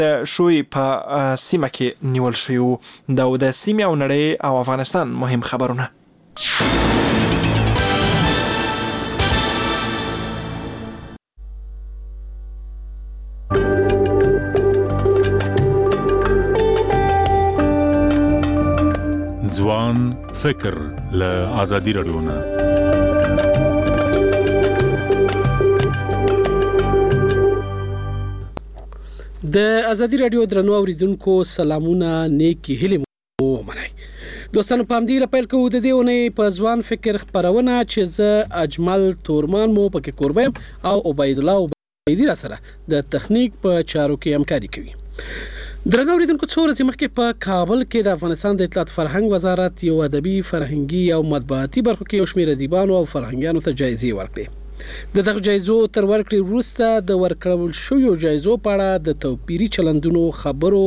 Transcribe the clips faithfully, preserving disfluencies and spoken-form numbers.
شوی په سیمه کې نیول شوی و. دا د سیمې او نړۍ او افغانستان مهم خبرونه. ځوان فکر له آزادي رادیو نه. د آزادي رادیو درنو اوریدونکو سلامونه نیکی هیله مو منئ. دوستانو په همدې لپاره کوو د دې ونې په ځوان فکر خبرونه چې زه اجمل تورمان مو پکې قربم او عبید الله عبیدی را سره د تخنیک په چارو کې همکاري کوي. درنو اوریدونکو څو ورځې مخکې په کابل کې د افغانستان د اطلاعات فرهنګ وزارت یو ادبي فرهنګي او مطبوعاتي برخو کې یو شمېر ادیبانو او فرهنګیانو ته جایزې ورکړې. د دغه جایزو تر ورکړې وروسته د ورکړل شویو جایزو په اړه د توپیري چلندونو خبرو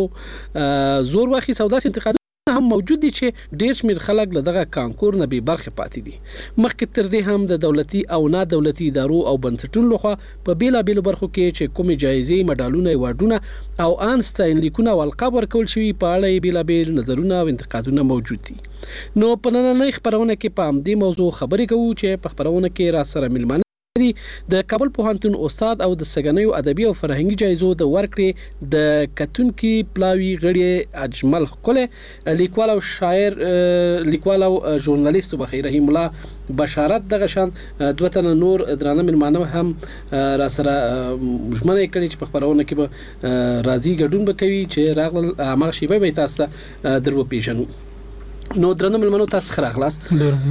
زور واخیست او داسې انتقادونه هم موجود دي چې ډېر شمېر خلک له دغه کانکور نه بې برخې پاتې دي. مخکې تر دې هم د دولتي او نه دولتي ادارو او بنسټونو لخوا په بیلابېلو برخو کې چې کومې جایزې، مډالونه، ایوارډونه او ان ستاینلیکونه او القاب ورکول شوي په اړه یې بیلابېل نظرونه او انتقادونه موجود دي. نو په نننۍ خبرونه کې په همدې موضوع خبرې کوو چې په خبرونه کې را سره ملمانه دي د کابل پوهنتون استاد او د سګنیو ادبي او فرهنګي جایزو د ورکړې د کتونکي پلاوي غړي اجمل خله، لیکوال او شاعر، لیکوال او ژورنالیست بخیر رحیم الله بشارت دغه شان دوه تنه نور درانه ملمانه هم را سره مجمنه کړي چې په خبرونه کې به راځي ګډون وکوي چې راغل هغه شی به تاسو درو پیژنو. نو درنه ملمنو تاسو خراغلاست.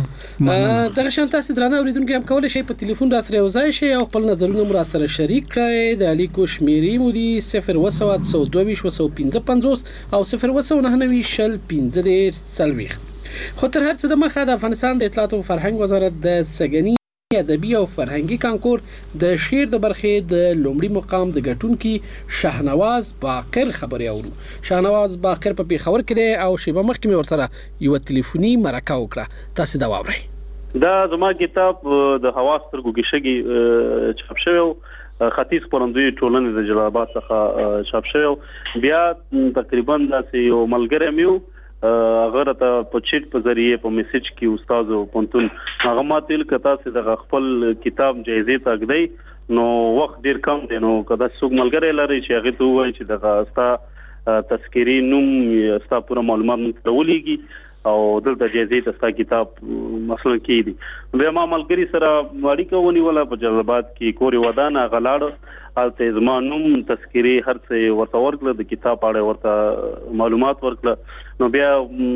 دغه شان تاسو درنه اوریدونکو هم کولای شئ په ټلیفون را سره یوځای شئ او خپل نظرونه مو را سره شریک کړئ. د الیکو شمیرې مو دي صفر اوه سوه دوه ویشت اوه سوه پنځه پنځوس او صفر اوه سوه نهه نوي شل پنځه دېرش څلوېښت. خو تر هر څه دمخه د افغانستان د اطلاعات او فرهنګ وزارت د سګنی ادبي او فرهنګي کانکور د شعر د برخې د لومړي مقام د ګټونکي شاهنواز باقر خبرې اورو. شاهنواز باقر په پیښور کې دی او شیبه مخکې مې ورسره یو ټلیفوني مرکه وکړه. تاسو دا واورئ. دا زما کتاب د حواس سترګو کې شګي چاپ شوی، ختیځ خپرندوی ټولنې د جلال آباد څخه چاپ شوی. بیا تقریبا داسې یو ملګری مې و هغه ته په چیټ په ذریعه په میسج کې استاد پونتون هغه ماته کتا سي د خپل کتاب جایزې تاګدی نو وخت ډیر کم دی، نو کدا څوک ملګری لري چې هغه ته وایي چې دغه استا تذکری نوم استا پوره معلومات ټولېږي او دلته جایزې تاسو کتاب مثلا کې دي. بیا ما ملګری سره اړیکه ونیوله په جلال آباد کې کوري ودانه غلاړ الته زمانوم تذکری هر څه ورته ورکړه، د کتاب اړه ورته معلومات ورکړه. نو بیا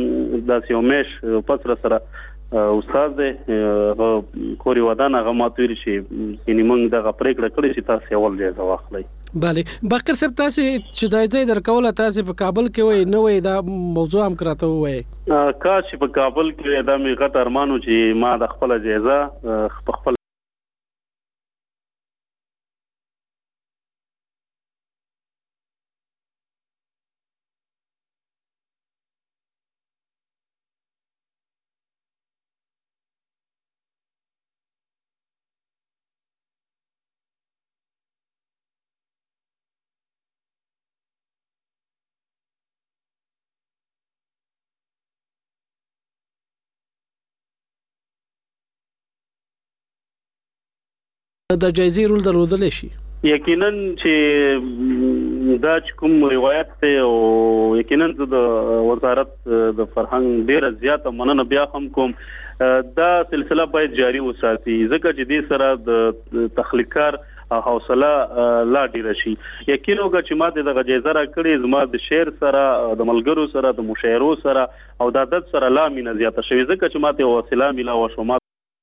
د سیومش پسره سره استاد د کوري ودانه غماتوري شي یعنی موږ دغه پریکړه کړې چې تاسو اول جایزه واخلئ. بله باقر صاحب تاسو چې جایزه درکوله تاسو په کابل کې وای نه وای دا موضوع هم کراته وای کاش په کابل کې دا می غټ ارمانو چې ما د خپل جایزه خپل د جایزې رول درلودلی شي. یقینا چې دا کوم روایت ته او یقینا د وزارت د فرهنګ ډیر زیاته مننه بیا هم کوم دا سلسله باید جاری وساتي ځکه چې دې سره د تخلیقکار حوصله لا ډیر شي. یقینا چې ماته د جایزه را کړې زما د شعر سره د ملګرو سره د مشاعرو سره او د ادب سره لا مینه زیاته شوې ځکه چې ماته وسیله ملا و شو.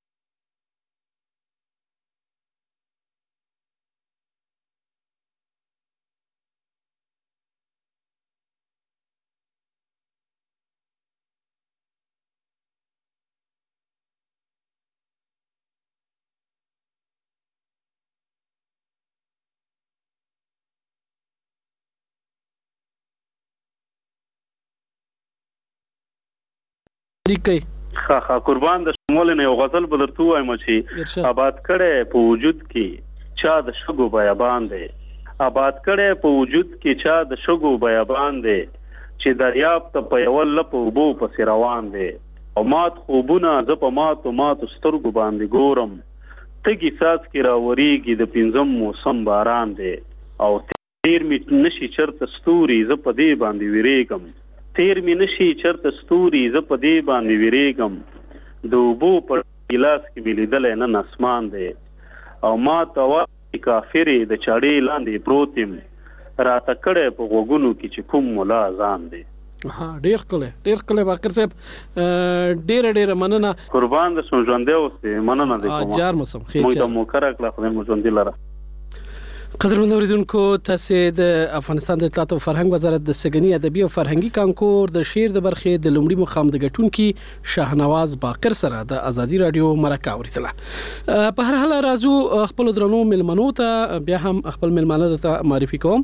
خا خا قربان د شمول نه یو غزل به درته وایم چې آباد کړه په وجود کې چا د شګو بیابان دی آباد کړي په وجود کې چا د شګو بیابان دی چې دریاب ته په یو لپ اوبو پسې روان دی او مات خوبونه زه په ماتو ماتو سترګو باندې ګورم تږي څاڅکي راورېږي د پنځم موسم باران دی او تیر می نشي چرته ستوري زه په دې باندې ویریږم تیر می نشي چرته ستوري زه په دې باندې ویریږم د اوبو په ګلاس کې مې لیدلی نن اسمان دی او ما ته وایي کافرې د چاړې لاندې پروت یم راته کړی په غوږونو کې چې کوم ملا اذان دی. ها ډیر ښکلی ډیر ښکلی باقر صاحب ډیره ډیره مننه قربان د سم ژوندی اوسې مننه دی کومه جار مسم خیر موږ ته مو کره کړه خدای مو ژوندي لره. قدرمن اوریدونکو تاسو د افغانستان د اطلاعات او فرهنګ وزارت د سګنی ادبي او فرهنګي کانکور د شعر د برخې د لومړي مقام د ګټونکي شاهنواز باقر سره د ازادي رادیو مرکه اوریدله. په هر حال راځو خپل درنو ملمنو ته بیا هم خپل ملمنو ته معرفي کوم.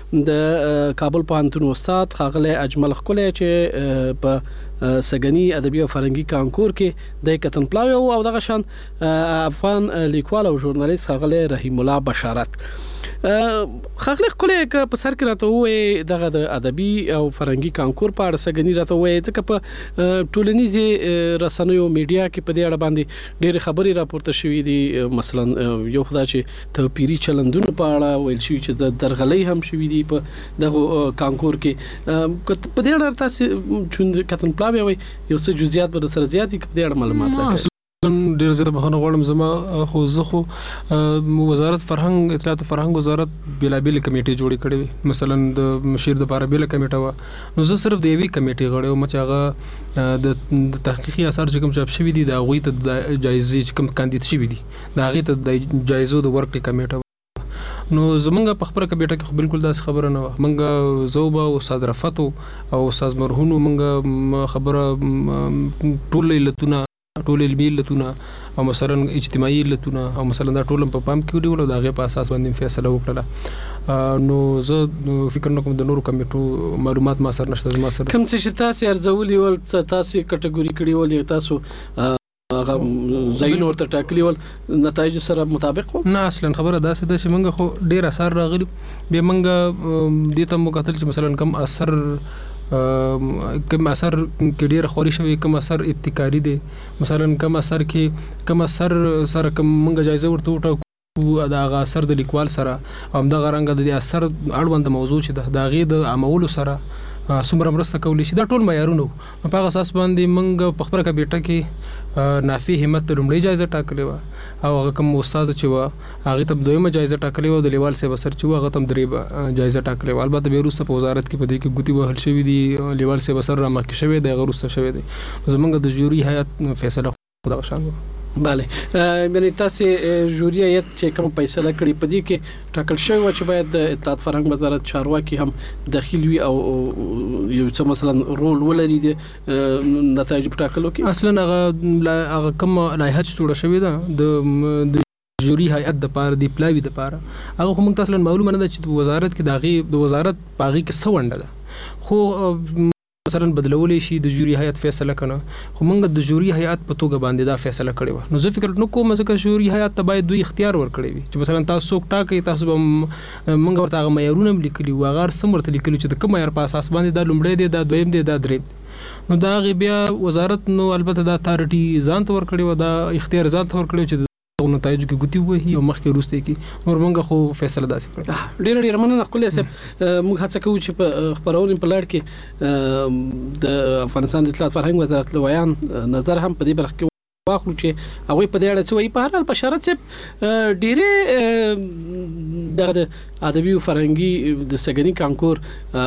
د کابل پوهنتون استاد ښاغلی اجمل ښکلی چې په سګنی ادبي او فرهنګي کانکور کې د کتن پلاوی او دغه شان افغان لیکوال او ژورنالیست ښاغلی رحیم الله بشارت. خاغلی خپل ک په سر کې راته وې دغه د ادبي او فرهنګي کانکور په اړه سګنی راته وې ځکه په ټولنیزي رسنیو میډیا کې په دې اړه باندې ډېر خبري راپورته شوې دي مثلا یو خدای چې توپیری چلندونو په اړه ویل شوی چې د درغلۍ هم شوې دي په دغه کانکور کې په دې اړه تاسو چې کتن پلاوی وي یو څه جزئیات به سره زیات په دې اړه معلومات راکړئ. ډیر زیات بخښنه غواړم زما خو زه خو وزارت فرهنګ اطلاعات فرهنګ وزارت بیلابیل کمیټې جوړې کړې مثلا د مشیر د لپاره بیل کمیټه و نو زه صرف د یوې کمیټې غړی وم چې هغه د تحقیقي اثار چې کوم چاپ شوي دي د هغوی ته د جایزې چې کوم کاندید شوي دي د هغې ته د جایزو د ورکړې کمیټه نو زمونږ په خبره کمیټه کې بالکل داسې خبره نه وه. مونږ زوبه او استاد رفت او استاد مرهون مونږ خبره ټول علتونه ټول علمي علتونه او مثلا اجتماعي علتونه او مثلا دا ټول په پام کې ونیول او د هغې په اساس باندې فیصله وکړله. نو زه فکر نه کوم د نورو کمیټو معلومات ما سره نشته. زما سره کوم چې تاسو ارزولي ول تاسو کټګوري کړی ول تاسو هغه ځایونه ورته ټاکلي ول نتایج سره مطابق و نه اصلا خبره داسې ده چې موږ خو ډېر اثر راغلي بیا موږ دې ته مو کتل چې مثلا کم اثر کم اثر کې ډیر خوري شوی کم اثر ابتکاري دي مثلا کم اثر کې کم اثر سره کم موږ جایزه ورته وټاکو دا غا اثر د لیکوال سره هم د غرنګ د اثر اړوند موضوع چې د داغې د عملو سره څومره مرسته کولی شي دا ټول معیارونه په هغه اساس باندې موږ په خبره کمیټه کې نافي همت لومړی جایزه ټاکلې و او هغه کوم استاد چې و هغه ته دویمه جایزه ټاکلې و د لیوال صاحب سره چې و هغه تم درې جایزه ټاکلې و. البته به روسه په وزارت کې په دې کې ګوتی وهل شوی دی لیوال صاحب سره را مخکې شوی دی غروسه شوی دی زمونږ د جوري هیئت فیصله خدا شان bale یعنی تاسو جوري هیئت چې کوم فیصله کړی په دې کې ټاکل شوی و چې باید د اطلاعات فرهنګ وزارت چارواکي هم داخل وي او یو څه مثلا رول ولري د نتایج په ټاکلو کې. اصلا هغه هغه کوم لایحه چې جوړه شوې ده د جوري هیئت د پاره دی پلاوی د پاره هغه هم تاسو معلومه نه ده چې د وزارت کې داغي د وزارت باغی کې څه ونده ده خو مثلا بدلولې شي د جوري هیئت فیصله کنه خو موږ د جوري هیئت په توګه باندې دا فیصله کړې و. نو زه فکر نو کوم چې جوري هیئت ته باید دوی اختیار ورکړي وي چې مثلا تاسو څوک ټاکي تاسو به موږ ورته هغه معیارونه لیکلي و هغه سم ورته لیکلي چې د کوم معیار په اساس باندې دا لومړی دی دا دویم دی دا دریم نو دا غي بیا وزارت نو البته دا اتارټي ځان ته ورکړي و دا اختیار ځان ته ورکړي چې نتایج کې ګوتی وې او مخکې روسته کې نور موږ خو فیصله داسې کړه. ډېر ډېر مننه خپل سب موږ هڅه کوو چې په خبرونې په لړ کې د افغانستان د اطلاعات فرهنګ وزارت لویان نظر هم په دې برخه کې واخلو چې هغه په دې اړه څه وایي. په هر حال بشارت صاحب ډېر د ادبي او فرهنګي د سګنی کانکور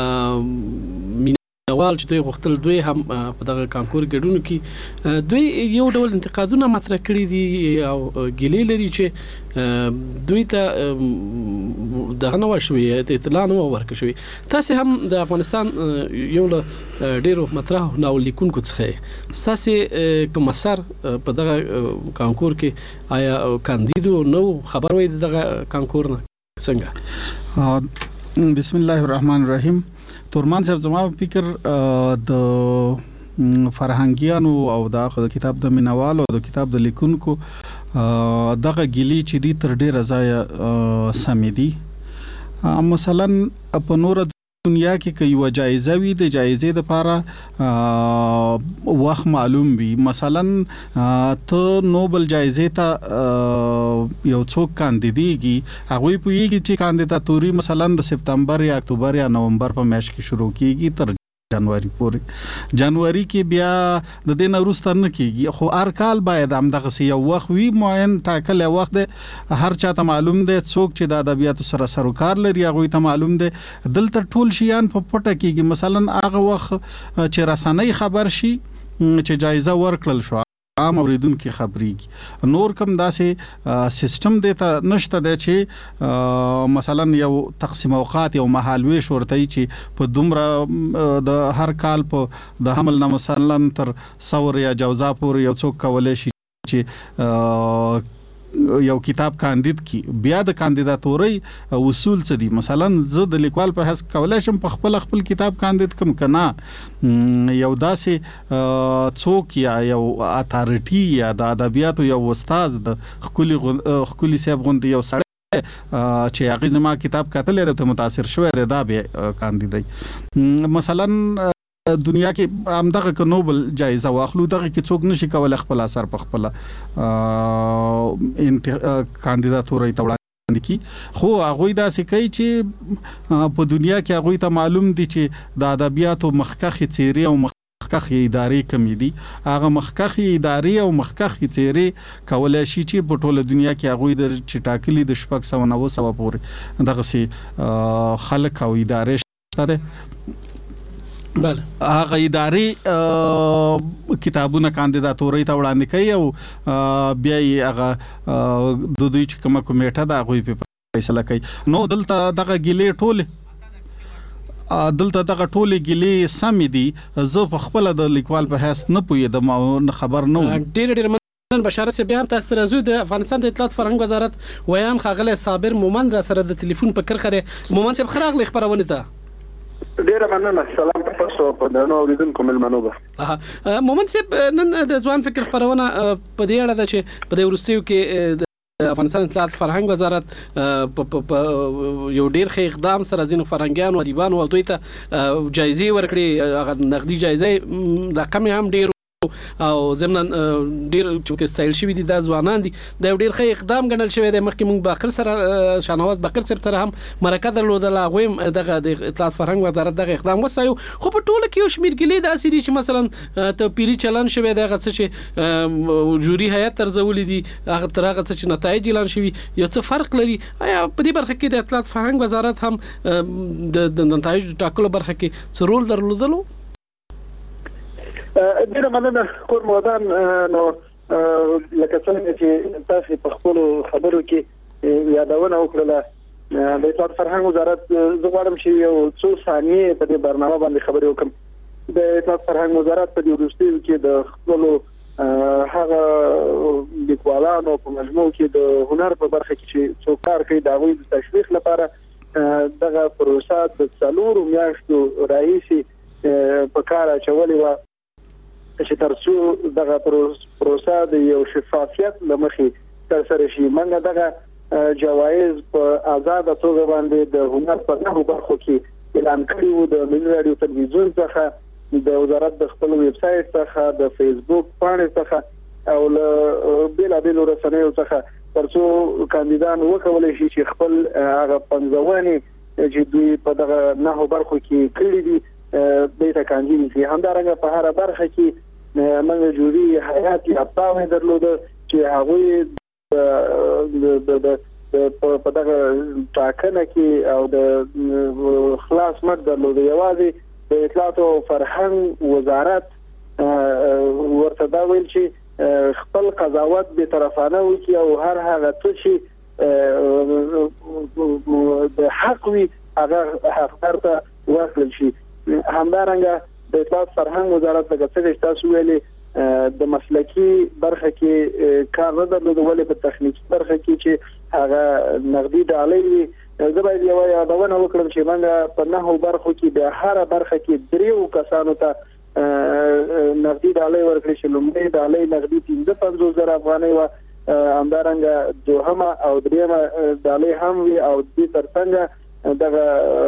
نوال چې دوی غوښتل دوی هم په دغه کانکور ګډون کې دوی یو ډول انتقادونه مطرح کړي دي او ګیلې لري چې دوی ته دغه نو شوی اطلاع نو ورکړ شوی. تاسو هم د افغانستان یو له ډیرو مطرح نو لیکونکو څخه تاسو کوم اثر په دغه کانکور کې آیا کاندیدو نو خبر وای دغه کانکور نه څنګه؟ بسم الله الرحمن الرحیم. تورمان صاحب زما فکر د فرهنګیانو او د کتاب د مینوالو او د کتاب د لیکونکو دغه ګلی چې دی تر ډیره ځای سمې دي مثلا په نور دنیا کې کوي و جایزه وي د جایزې لپاره وخت معلوم وي. مثلا ته نوبل جایزې ته یو څوک کاندیدېږي هغه پوهیږي چې کاندیداتوري مثلا د سپتمبر یا اکتوبر یا نومبر په میاشت کې شروع کیږي تر جنوري پورې. جنوري کې بیا د دې نه وروسته نه کیږي خو هر کال باید هم دغه یو وخت وي معین ټاکل وخت دی. هر چاته معلوم دی څوک چې د ادبیاتو سره سروکار لري هغه ته معلوم دی. دلته ټول شیان په پټه کیږي. مثلا هغه وخت چې رسنۍ خبر شي چې جایزه ورکړل شو عام اوریدونکو خبريږي. نور کوم داسې سیستم دی ته نشته دی چې مثلا یو تقسیم اوقات یو مهالويش ورته چې په دومره د هر کال په د حمل نه مثلا تر ثور یا جوزا پور یو څوک کولای شي چې یو کتاب کاندید کی. بیا د کاندیداتوري اصول څه دي؟ مثلا زه د لیکوال په حساب کولای شم په خپل خپل کتاب کاندید کوم کنه یو داسې څوک یا یو اتارټي یا د ادبیاتو یو استاد د خولي خولي صاحب غوندي یو سړی چې هغه زما کتاب کتل ته متاثر شوی دی دا به کاندیدای. مثلا دنیا کې همدغه ک نوبل جایزه واخلو دغه کې څوک نشي کولای خپل اثر په خپل کاندیداتوري ته وړاندې کی. خو هغه دا سې کوي چې په دنیا کې هغه ته معلوم دي چې د ادبیاتو مخکخي څیرې او مخکخي ادارې کمی دي. هغه مخکخي ادارې او مخکخي څیرې کولای شي چې په ټوله دنیا کې هغه د چټاکلي د شپږ سو نو سو پورې دغه سي خلک او ادارې شته. بله هغه ادارې کتابونه کاندیداتوري ته وړاندې کوي او بیا یې هغه د دوی چې کومه کمیټه ده هغه په فیصله کوي. نو دلته دغه ګیلې ټوله دلته دغه ټوله ګیلې سم دي. زه په خپل د لیکوال په حیث نه پوهېدم او خبر نه وم. ډېر ډېر نن بشارت سے بیان تاسو راځو د افغانستان د اطلاعات فرهنګ وزارت ویان خاغله صابر مومند را سره د ټلیفون په کرخره. مومند صاحب خراغلی خبرونه ته ډیره مننه. سلام تاسو په دنو اوریدونکو ملمنو به. مومند صاحب نن د ځوان فکر خبرونه په دې اړه ده چې په دې ورستیو کې د افغانستان اطلاعات فرهنګ وزارت یو ډیر ښه اقدام سره ځینو فرهنګیانو ادیبانو او دوی ته جایزې ورکړي. هغه نقدي جایزې رقم هم ډیر او زمنن ډیر چې سټایل شوی دي د ځوانان دي دا ډیر ښه اقدام ګڼل شوی دی. مخکې موږ باقر سره شانواز باقر سره هم مرکه درلودله غویم دغه د اطلاعات فرهنګ وزارت دغه اقدام وسایو. خو په ټوله کې یو شمیر ګلې داسې دي چې مثلا ته پیری چلن شوی دی هغه څه چې جوري هیئت ترځولې دي هغه تر هغه څه چې نتایج اعلان شوي یو څه فرق لري. آیا په دې برخه کې د اطلاعات فرهنګ وزارت هم د نتایج ټاکلو برخه کې څه رول درلودلو؟ ډیره مننه کور مودان. نو لکه څنګه چې تاسو په خپل خبرو کې یادونه وکړه د اطلاعات فرهنګ وزارت زه غواړم چې یو څو ثانیې په دې برنامه باندې خبرې وکړم. د اطلاعات فرهنګ وزارت په دې وروستیو کې د خپل هغه لیکوالانو په مجموع کې د هنر په برخه کې چې څوک کار کوي د هغوی د تشویق لپاره دغه پروسه د څلورو میاشتو راهیسې په کار اچولې وه چې ترڅو دغه پروسه د یو شفافیت لمخې ترسره شي. موږ دغه جوایز په آزاد توګه باندې د هنر په نهو برخو کې اعلان کړی وو. د ملي رادیو تلویزیون څخه د وزارت د خپل ویب سټ څخه د فیسبوک پاڼې څخه او له بیلابیلو رسنیو څخه ترڅو کاندیدان وکولای شي چې خپل هغه پنځونې چې دوی په دغه نهو برخو کې کړی دي بیت کاندید دي. همدارنګه په هر برخه کې موږ جوړي حیات یافتاوې درلوده چې هغه د د په دغه ټاکنه کې او د خلاص مرګ درلوده. یوازې د اطلاعات او فرهنګ وزارت ورته دا ویل چې خپل قضاوت به طرفانه وکړي او هر هغه څه چې د حق وي هغه حقدار ته ورکړل شي. همدارنګه د اطلاعات فرهنګ وزارت دغه څه تاسو ویلي د مسلکی برخه کې کار نه درلود ولې په تخنیکی برخه کې چې هغه نقدي ډالۍ زه باید یو یادونه وکړم چې موږ په نهو برخو کې د هر برخه کې دریو کسانو ته نقدي ډالۍ ورکړل شي. لومړی ډالۍ نقدي پنځه پنځوس زره افغانۍ و، همدارنګه دوهمه او دریمه ډالۍ هم وي او د ترڅنګ دغه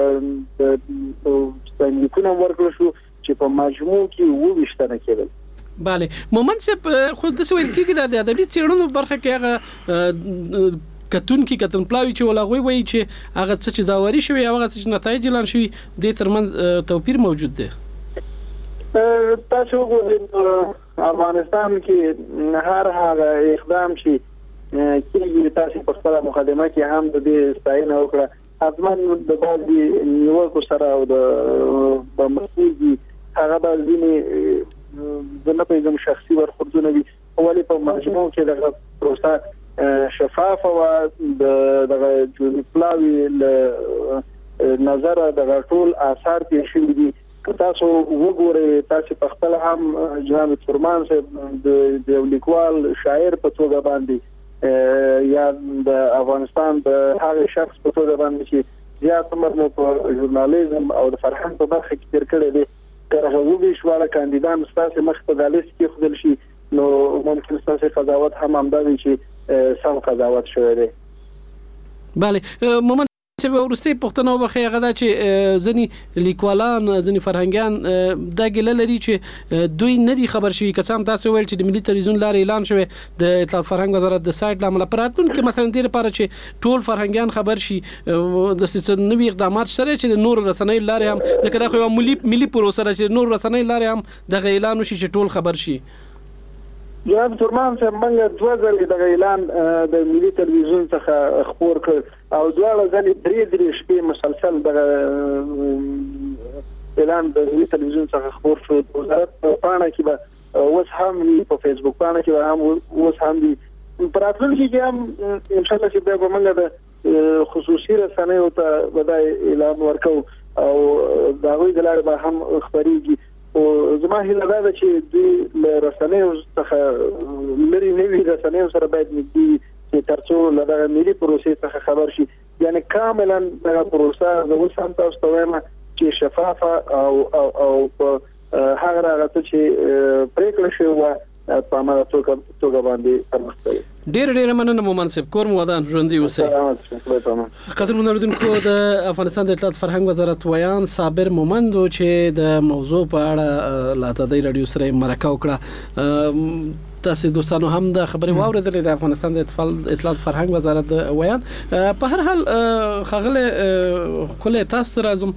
ستاینلیکونه ورکړل شو چې په مجموع کې وویشت نه کېدل. bale مومن صاحب خو د سویل کې د ادبي څېړنو برخه کې هغه کتون کې کتن پلاوی چې ولغوي وایي چې هغه څه چې داوري شوی هغه څه چې نتایج اعلان شوی د ترمن توپیر موجود دی. تاسو وګورئ افغانستان کې هر هغه اقدام چې کېږي تاسو په خپل مقدمه کې هم د دې ستاینه وکړه حتمن د بعضي نیوکو سره او د مسؤلي هغه د ځینې د نه پیژم شخصي ورخوردونه وي ولې په مجموع کې دغه پروسه شفافه و د دغه پلاوی له نظر دغه ټول آثار کې شوي دي. تاسو وګورئ تاسو په خپل هم جناب فرمان صاحب د لیکوال شاعر په توګه باندې یا د افغانستان د هغه شخص په توګه باندې چې زیات عمر مو په ژورنالیزم او د فرهنګ په برخه کې تیر کړی دی ترغه وګي شواله کاندیدان ستاسو مخ په دالیس کې خدل شي نو ممکن ستاسو قضاوت هم همدا وي چې سم قضاوت شوی دی. bale مومن چې ورسته پښتنو بخې هغه دا چې ځنی لیکوالان ځنی فرهنګیان دا ګل لري چې دوی نه دي خبر شوي کسان تاسو ویل چې د ملي تلویزیون لارې اعلان شوی د اطلاعات فرهنګ وزارت د سایت لامل پراتون کې مثلا دې لپاره چې ټول فرهنګیان خبر شي د څه نوې اقدامات سره چې نور رسنۍ لارې هم ځکه دا خو ملي ملي پروسه چې نور رسنۍ لارې هم د اعلان وشي چې ټول خبر شي. جناب فرمان صاحب موږ دوه ځلې د اعلان د ملي تلویزیون څخه خبر کړ او دوه ځلې درې درې شپې مسلسل د اعلان د ملي تلویزیون څخه خبر شو. وزارت په پاڼه کې به اوس هم په فیسبوک پاڼه کې هم اوس هم دي په راتلونکي کې هم ان شاء الله چې به موږ د خصوصي رسنیو ته ودای اعلان ورکو او دا غوي د لارې به هم خبريږي او زما هیله ده چې دوی له رسنیو څخه لري نوي رسنیو سره باید نږدې چې ترڅو له دغه ملي پروسې څخه خبر شي یعنی کاملا دغه پروسه د وسام تاسو ته وایم چې شفافه او او او هغه راغته چې پریکړه شوی و په ما توګه باندې پرمختګ. ډېر ډېر مننه مومن صاحب کور مو ودان ژوندۍ اوسئ. قدرمن اوریدونکو د افغانستان د اطلاعات فرهنګ وزارت ویان صابر مومند چې د موضوع په اړه ل آزادۍ رادیو سره مرکه وکړه تاسو دوستانو هم د خبرې واوریدلې د افغانستان د اطلاعات فرهنګ وزارت ویان په هر حال خغله کله تاسو راځم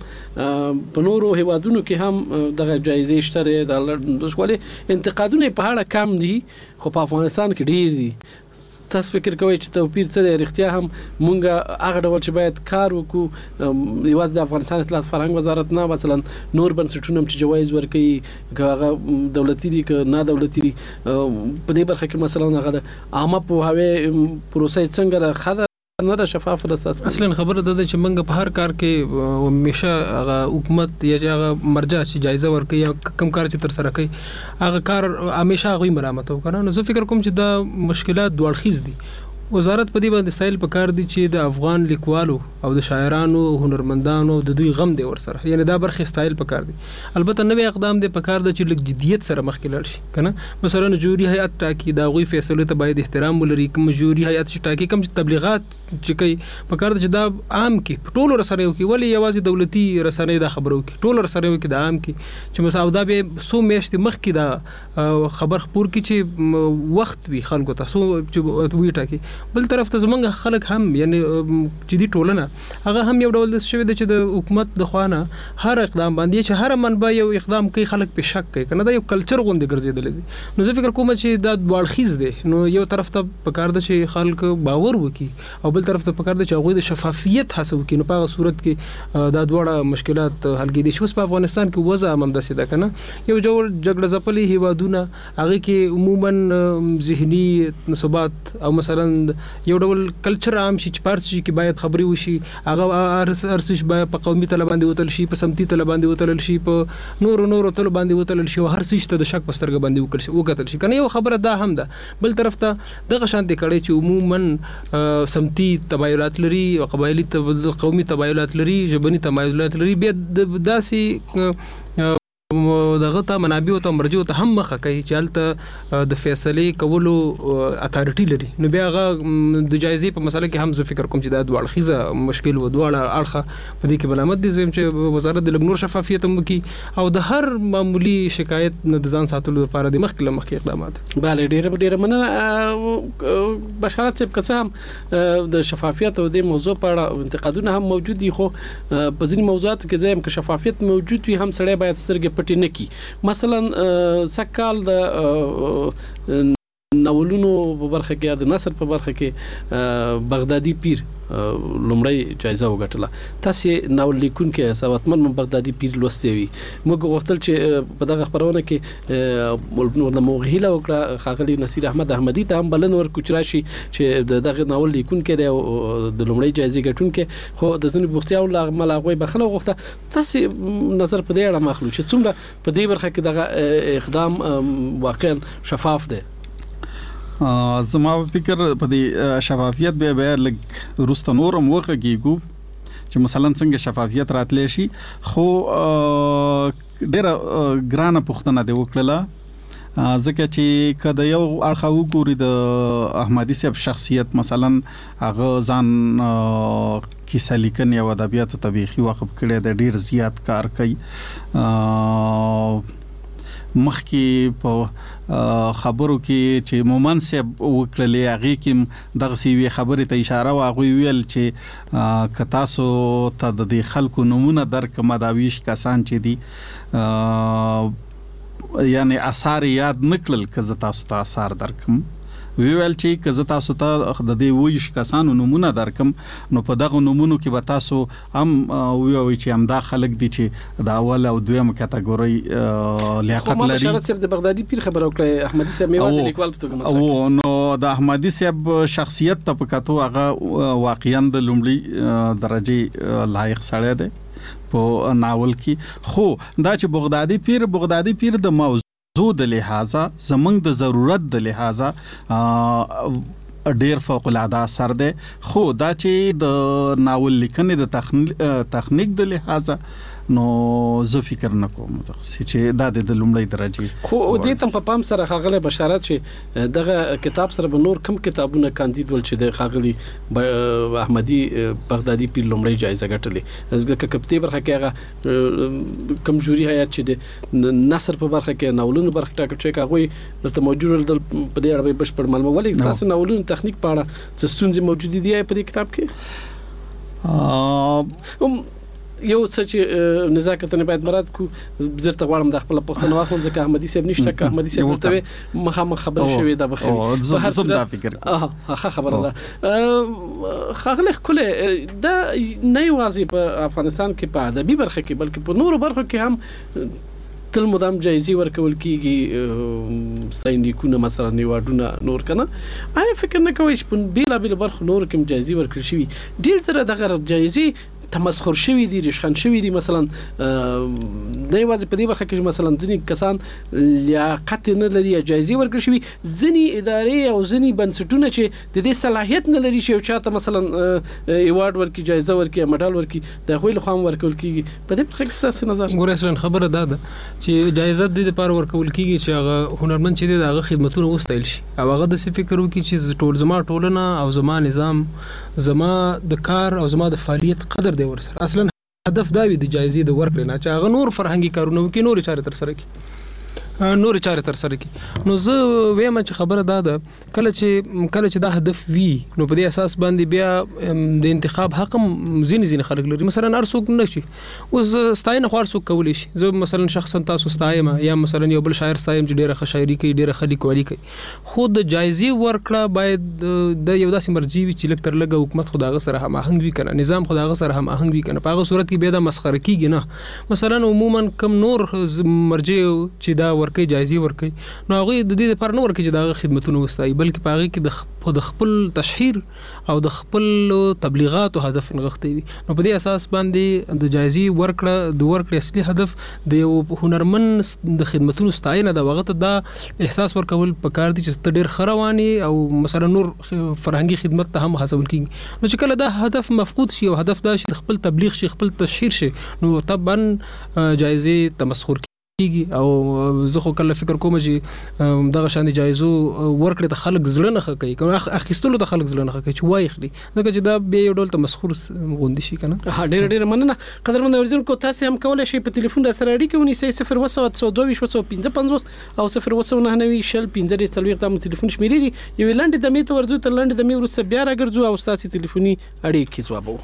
په نورو هیوادونو کې هم دغه جایزې شته د ولې انتقادونه په اړه کم دي خو په افغانستان کې ډیر دي. تاسو فکر کوئ چې توپیر څه دی اړتیا هم مونږ هغه ډول چې باید کار وکړو یوازې د افغانستان اطلاعات فرهنګ وزارت نه مثلا نور بنسټونه چې جوایز ورکوي هغه دولتي دي که نه دولتي دي په دې برخه کې مثلا هغه عامه پوهاوی پروسه څنګه راخده نه د شفاف د اساس اصلا خبره ده چې موږ په هر کار کې همیشه هغه حکومت یا هغه مرجع چې جایزه ورکوي یا کم کار چې تر سره کوي هغه کار همیشه غوي مرامت وکړي. نو زه فکر کوم چې دا مشکلات دوړخیز دي. وزارت په دې باندې سایل پکار دي چې د افغان لیکوالو او د شاعرانو هنرمندانو د دوی غم دی ور سره یعنی دا برخه سټایل پکار دي. البته نوې اقدام دی پکار دي چې لږ جديت سره مخ کې لاړ شي کنه مثلا جوري هيئت ټاکي دا غوي فیصله ته باید احترام ولري کوم جوري هيئت چې ټاکي کوم تبلیغات چې کوي پکار دي چې دا عام کې ټولو رسنیو کې ولی یوازې دولتي رسنۍ دا خبرو کې ټولو رسنیو کې دا عام کې چې مثلا دا به سو میاشتې مخ کې دا خبر خبر کې چې وخت وي خلکو ته سو چې وی ټاکي بل طرف ته زمونږ خلک هم یعنی چې دی ټولنه هغه هم یو ډول د شوی د چې د حکومت د خوانه هر اقدام باندې چې هر منبع یو اقدام کوي خلک په شک کوي کنه دا یو کلچر غوندي ګرځیدل دي. نو زه فکر کوم چې دا دوړخیز دي. نو یو طرف ته پکار ده چې خلک باور وکړي او بل طرف ته پکار ده چې هغه د شفافیت حاصل وکړي. نو په صورت کې دا دوړه مشکلات حل کېدي. شوس په افغانستان کې وضع هم داسې ده کنه یو جوړ جګړه ځپلي هیوادونه هغه کې عموما ذهني ثبات او مثلا یو ډول کلچر عام شي چې پارس شي کې باید خبري وشي هغه ارسش باید په قومي تل باندې وتل شي په سمتي تل باندې وتل شي په نور نور تل باندې وتل شي هر څه ته د شک پسترګ باندې وکړي وکتل شي کنه یو خبره ده هم ده. بل طرف ته دغه شانتي کړي چې عموما سمتي تبايلات لري او قبایلی قومي تبايلات لري ژبني تبايلات لري به داسي دغه ته منابع او مرجو ته هم مخه کوي چې هلته د فیصله کولو اتارټي لري. نو بیا هغه د جایزې په مسله کې هم زه فکر کوم چې دا دوه اړخیزه مشکل و دوه اړخه په دې کې بلامت دي چې وزارت د لګنور شفافیت هم کوي او د هر معمولی شکایت نه د ځان ساتلو لپاره د مخکې مخکې اقدامات. بله ډېر ډېر مننه بشارت صاحب. که څه هم د شفافیت او د موضوع په اړه انتقادونه هم موجود دي خو په ځینې موضوعاتو کې ځایم که شفافیت موجود وي هم سړی باید سترګې پټې نه کی. مثلا سکال د ناولونو په برخه کې یا د نثر په برخه کې بغدادي پیر لومړی جایزه وګټله. تاسو ناول لیکونکي سواتمن بغدادي پیر لوستي وي. موږ غوښتل چې په دغه خبرونه کې نور د موغهیله وکړه خاغلی نصیر احمد احمدی ته هم بلن ورکو چې راشي چې دغه ناول لیکونکي د لومړی جایزه ګټونکي خو د ځنې بوختیا او لغمل هغه بخله وغوښته. تاسو نظر په دې اړه مخلو چې څومره په دې برخه کې دغه اقدام واقعا شفاف دی؟ زما فکر په دې شفافیت به به لګ روست نورم وکړو چې مثلا څنګه شفافیت راتلی شي. خو ډېر ګرانه پوښتنه دی وکړه ځکه چې کله یو اړخ وګوري د احمدي صاحب شخصیت مثلا هغه ځان کیسه لیکنې او ادبیات تاریخي وقف کړي د ډېر زیات کار کوي. مخکې په خبرو کې چې مومن صاحب وکړلې هغه کې دغه سی وی خبره ته اشاره واغوي ویل چې ک تاسو ته د خلکو نمونه درک مداویش کسان چې دي یعنی آثار یاد نکړل ک ز تاسو ته آثار درکم ویل چې ک ز تاسو ته د دې ویش کسانو نمونه درکم نو په دغه نمونو کې به تاسو هم ویوي چې هم دا خلک دي چې د اول او دویم کټګوري لیاقت لري. بشارت صاحب د بغدادي پیر خبره وکړه احمدي صاحب میوه لیکوال په توګه او نو د احمدي صاحب شخصیت ته په کتو هغه واقعا د لومړي درجه لایق سړی دی په ناول کې. خو دا چې بغدادي پیر بغدادي پیر د موضوع د لحاظه زمنګ د ضرورت د لحاظه ډیر فوق العاده اثر دی. خو دا چې د ناول لیکنې د تخنیک د لحاظه نو زه فکر نه کوم چې دا د لومړی درجه. خو دې تم په پام سره خاغله بشارت چې دغه کتاب سره به نور کم کتابونه کاندید ول چې د خاغلی احمدي بغدادي پیر لومړی جایزه ګټلې. ځکه کپتې برخه کې هغه کمزوري حیات چې د نثر په برخه کې ناولونو برخه ټاکل چې هغه د موجود د په دې اړه بشپړ معلومات ولې تاسو ناولونو تخنیک په اړه څه ستونزې موجود دي په دې کتاب کې؟ یو څه چې نزاکت نه باید مراد کو زرت غواړم د خپل پښتنو واخلم ځکه احمدي صاحب نشته که احمدي صاحب ورته مخامخ خبر شوی دا بخیر په هر صورت فکر اه خبره ده خاغله کله دا نه یوازې په افغانستان کې په ادبي برخه کې بلکې په نورو برخو کې هم تل مدام جایزې ورکول کیږي. ستاینلیکونه مثلا نیوادونه نور کنه آیا فکر نه کوي چې په بیل بیل برخو نور کوم جایزې ورکړي شي ډیر سره دغه جایزې تمسخر شوی دي رشخان شوی دي. مثلا د یوازې په دې برخه کې مثلا ځینې کسان لیاقت نه لري جایزې ورکړي شوی ځینې ادارې او ځینې بنسټونه چې د دې صلاحیت نه لري چې چاته مثلا ایوارډ ورکړي جایزه ورکړي مډال ورکړي د خپل خام ورکول کیږي. په دې برخه کې څه نظر ګورې اصلا خبره ده چې جایزه د لپاره ورکول کیږي چې هغه هنرمند چې دغه خدمتونه وستایل شي او هغه د فکر وکړي چې ټول زما ټولنه او زما نظام زما د کار او زما د فعالیت قدر دی ورسره. اصلا هدف دا وي د جایزې د ورکړې نه چې هغه نور فرهنګي کارونه وکړي نور چارې تر سره کړي نور چارې تر سره کړي. نو زه وایم چې خبره دا ده کله چې کله چې دا هدف وي نو په دې اساس باندې بیا د انتخاب حق زین زین خلک لري. مثلا هر څوک نشي اوس ستاینه خو هر څوک کولی شي. زه مثلا شخصا تاسو ستایم یا مثلا یو بل شاعر ستایم چې ډیره ښه شاعري کوي ډیره ښه لیکوالي کوي خو د جایزې ورکړه باید د یو داسې مرجع وي چې لکه تر لږه حکومت خو دغه سره هم آهنګ وي کنه نظام خو دغه سره هم آهنګ وي کنه. په هغه صورت کې بیا د مسخره کیږي نه. مثلا عموما کم نور مرجع چې دا ورکړي جایزې ورکړي نو هغه د دې لپاره نه ورکړي چې دا خدمتونه وستایي بلکې په هغه کې د خپل تشهیر او د خپل تبلیغات او هدف نغښتي وي. نو په دې اساس باندې د جایزې ورکړه د ورکړې اصلي هدف د یو هنرمند د خدمتونو ستاینه د وخت دا احساس ورکول پکار دي چې ډېر خرواني او مثلا نور فرهنګي خدمت ته هم حاصل کیږي. نو چې کله دا هدف مفقود شي او هدف دا شي خپل تبلیغ شي خپل تشهیر شي نو طبعا جایزې تمسخر او زه خو کله فکر کوم چې دغه شان جایزو ورکړه د خلک زړه نه کوي کنه اخیستلو د خلک زړه نه کوي چې وای خري ځکه چې دا به یو ډول ته مسخور غوندي شي کنه. ها ډېر ډېر مننه قدرمن اوریدونکو تاسو هم کولای شئ په ټلیفون د سره اړیکه ونیسئ صفر وسو دوه وسو پنځه پنځوس او صفر وسو نه نوي شل پنځه څلوېښت د ټلیفون شمیرې دي. یو لاندې د میته ورځو تر لاندې د می ورسره بیا راګرځو او تاسو ټلیفوني اړیکې ځوابو.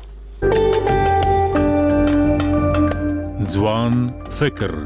ځوان فکر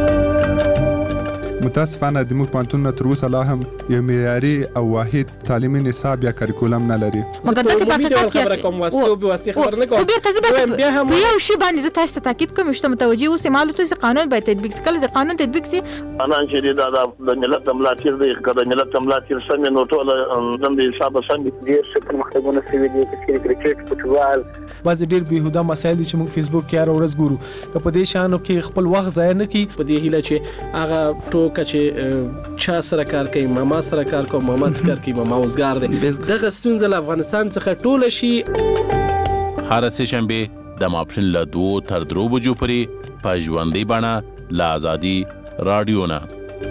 متاسفانه د موږ پانتون تر اوسه لا هم یو معیاري او واحد تعلیمي نصاب یا کریکولم نه لري. مګر د مې خبره کوم واسطه به واسطه خبر نه کوم. بیا هم یو شی باندې زه تاسو ته تاکید کوم چې متوجي اوسئ معلومات چې قانون باید تطبیق شي. کله د قانون تطبیق شي انا چې دا د ملت ملاتړ دی کله ملت ملاتړ سم نو ټول د حساب سم دي چې مختګونه سوي دي چې کرکټ فوټبال بعض ډیر بهوده مسایل چې موږ فیسبوک کې هر ورځ ګورو که په دې شانو کې خپل وخت ضایع نه کړي. په دې هیله چې هغه ټوکه چې چا سره کار کوي ماما سره کار کوي ماما سره کار کوي ماما اوسګار دی دغه ستونزه له افغانستان څخه ټوله شي. هر سه شنبه د ماپښین له دوه تر درو بجو پورې په ژوندۍ بڼه له آزادي رادیو نه.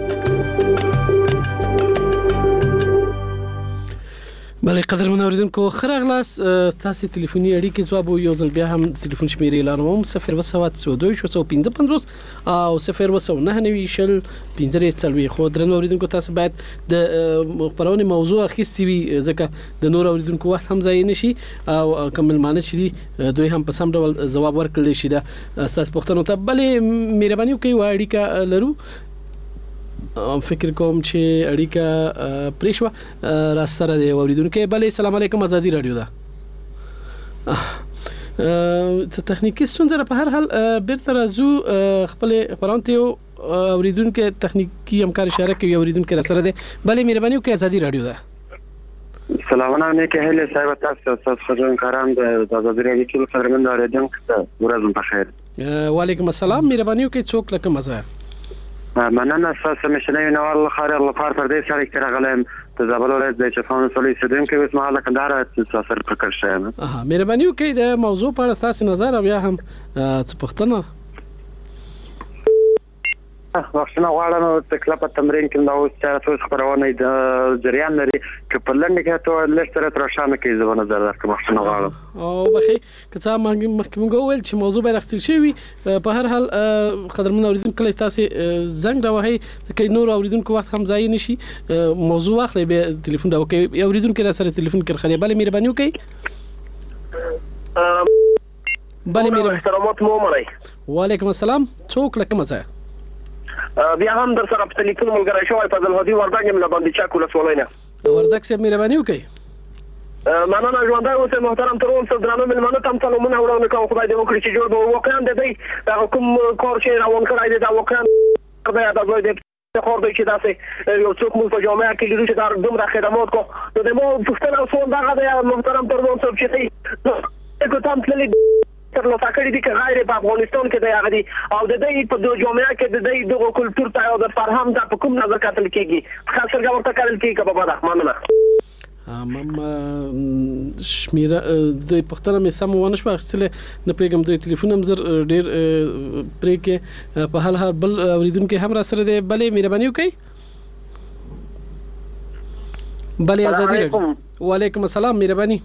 بله قدرمن اوریدونکو خراغلاس تاسو ټلیفوني اړیکې ځواب یو ځل بیا هم ټلیفون شمیرې اعلانوم صفر وسو دوه وسو پنځه پنځوس او صفر وسو نه نوي شل پنځه څلوي. خو درنو اوریدونکو تاسو باید د خبرونه موضوع اخیستي وي ځکه د نور اوریدونکو وخت هم ځای نشي او کمل مانه شي دوی هم په سم ډول ځواب ورکړي شي. دا تاسو پوښتنه ته بلې مهرباني وکړئ و اړیکه لرو. فکر کوم چې اړیکه پریښوا را سره دی اوریدونکو. بله السلام علیکم آزادي رادیو ده. څه تخنیکی ستونزه په هر حال بیرته راځو خپل خبرانته اوریدونکو تخنیکی همکار اشاره کوي اوریدونکو را سره دی. بله مهرباني وکړئ آزادي رادیو ده. سلامونه نیکه هله صاحب تاسو تاسو خجون کاران د آزادي رادیو کې قدرمن اوریدونکو ورځ په خیر. وعلیکم السلام مهرباني وکړئ څوک لکه مزه مننه تاسو مشنوي نوال خارج لپاره پر دې سره کې راغلم ته زابل ولایت د چفان سولې سدم کې اوس مهاله کندهار تاسو سره فکر شایم. اها مهرباني وکړئ د موضوع په اړه تاسو نظر او یا هم څه پوښتنه وختونه غواړم تکلا په تمرین کې نو تاسو خبرونه د جریان لري چې په لنډ کې ته لستر تر شامه کې زونه نظر درکړم وختونه غواړم او بخي که څه مخکې ویل چې موضوع به راخصل شي په هر حال قدرمن اوریدونکو کله تاسو زنګ راوهي چې نور اوریدونکو وخت هم ځای نشي موضوع واخلې به ټلیفون دا وکي اوریدونکو را سره ټلیفون کړ خلې بل مهرباني وکي. بل مهرباني احترامات مو مړی. وعلیکم السلام څوک لکه مزه بیا هم در سره په ټلیفون ملګری شوی په ځلهدي وردګ مله باندې چا کوله سوالینه وردګ سره مهرباني وکي. مننه ژوندۍ اوسه محترم تر اوسه درنو ملمنو تم سلامونه وړاندې کوم خدای دې وکړي چې جوړ به واقعا د دې کوم کار چې روان کړی دی دا واقعا د دوی د خور دی چې داسې یو څوک مو په جامعه کې لیدو چې دا دومره خدمات کو نو د مو پښتنه اوسه دغه دی محترم تر اوسه چې کو تم تللی تر نو فکرې دي چې غیر په افغانستان کې دی هغه دي او د دې په دوه جامعه کې د دې دغه کلچر ته او د فرهنګ د په کوم نظر کتل کېږي خاصه ورته کتل کېږي په بابا مننه. مم شمیره د پښتنه مې سم ونه شو اخستل نه پیغام دوی ټلیفون هم زر ډیر پرې کې په حال حال بل اوریدونکو هم را سره دی. بلې مهرباني وکړئ. بلې آزادي رادیو. وعلیکم السلام مهرباني